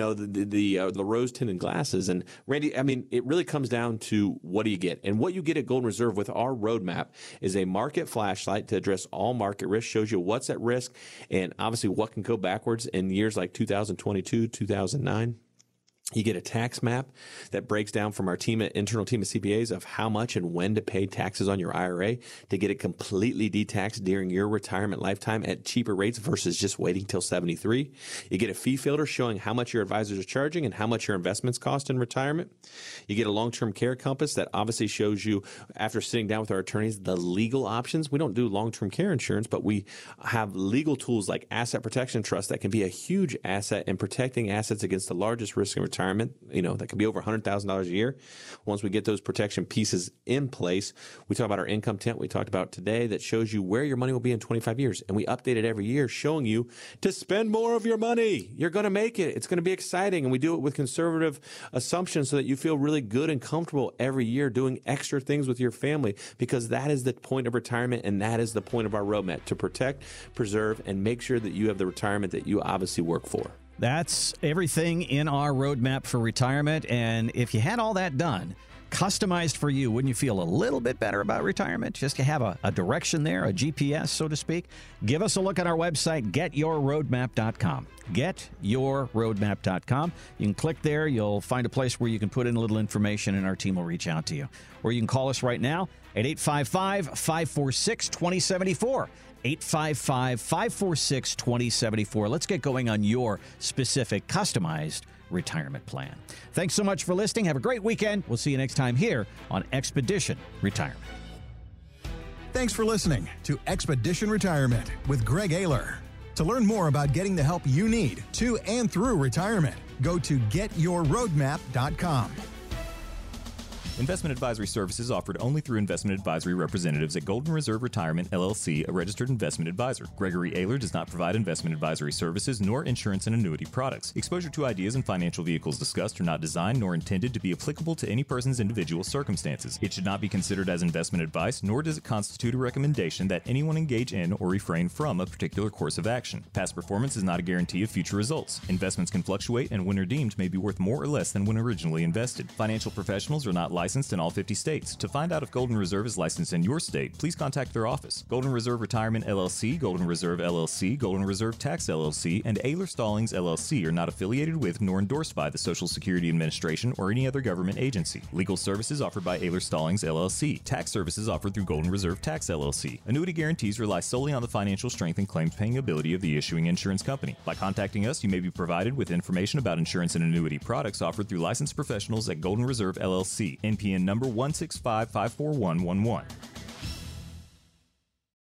the rose-tinted glasses. And Randy, it really comes down to what do you get? And what you get at Golden Reserve with our roadmap is a market flashlight to address all market risk, shows you what's at risk and obviously what can go backwards in years like 2022, 2009. You get a tax map that breaks down from our internal team of CPAs of how much and when to pay taxes on your IRA to get it completely detaxed during your retirement lifetime at cheaper rates versus just waiting till 73. You get a fee filter showing how much your advisors are charging and how much your investments cost in retirement. You get a long-term care compass that obviously shows you, after sitting down with our attorneys, the legal options. We don't do long-term care insurance, but we have legal tools like asset protection trust that can be a huge asset in protecting assets against the largest risk in retirement. That could be over $100,000 a year. Once we get those protection pieces in place, we talk about our income tent we talked about today that shows you where your money will be in 25 years. And we update it every year showing you to spend more of your money. You're going to make it. It's going to be exciting. And we do it with conservative assumptions so that you feel really good and comfortable every year doing extra things with your family, because that is the point of retirement and that is the point of our roadmap, to protect, preserve, and make sure that you have the retirement that you obviously work for. That's everything in our roadmap for retirement. And if you had all that done, customized for you, wouldn't you feel a little bit better about retirement? Just to have a direction there, a GPS, so to speak. Give us a look at our website, getyourroadmap.com. Getyourroadmap.com. You can click there. You'll find a place where you can put in a little information, and our team will reach out to you. Or you can call us right now at 855-546-2074. 855-546-2074. Let's get going on your specific customized retirement plan. Thanks so much for listening. Have a great weekend. We'll see you next time here on Expedition Retirement. Thanks for listening to Expedition Retirement with Greg Ayler. To learn more about getting the help you need to and through retirement, go to getyourroadmap.com. Investment advisory services offered only through investment advisory representatives at Golden Reserve Retirement, LLC, a registered investment advisor. Gregory Ayler does not provide investment advisory services nor insurance and annuity products. Exposure to ideas and financial vehicles discussed are not designed nor intended to be applicable to any person's individual circumstances. It should not be considered as investment advice, nor does it constitute a recommendation that anyone engage in or refrain from a particular course of action. Past performance is not a guarantee of future results. Investments can fluctuate, and when redeemed may be worth more or less than when originally invested. Financial professionals are not licensed in all 50 states. To find out if Golden Reserve is licensed in your state, please contact their office. Golden Reserve Retirement LLC, Golden Reserve LLC, Golden Reserve Tax LLC, and Ayler Stallings LLC are not affiliated with nor endorsed by the Social Security Administration or any other government agency. Legal services offered by Ayler Stallings LLC. Tax services offered through Golden Reserve Tax LLC. Annuity guarantees rely solely on the financial strength and claims-paying ability of the issuing insurance company. By contacting us, you may be provided with information about insurance and annuity products offered through licensed professionals at Golden Reserve LLC. In NPN number 165541111.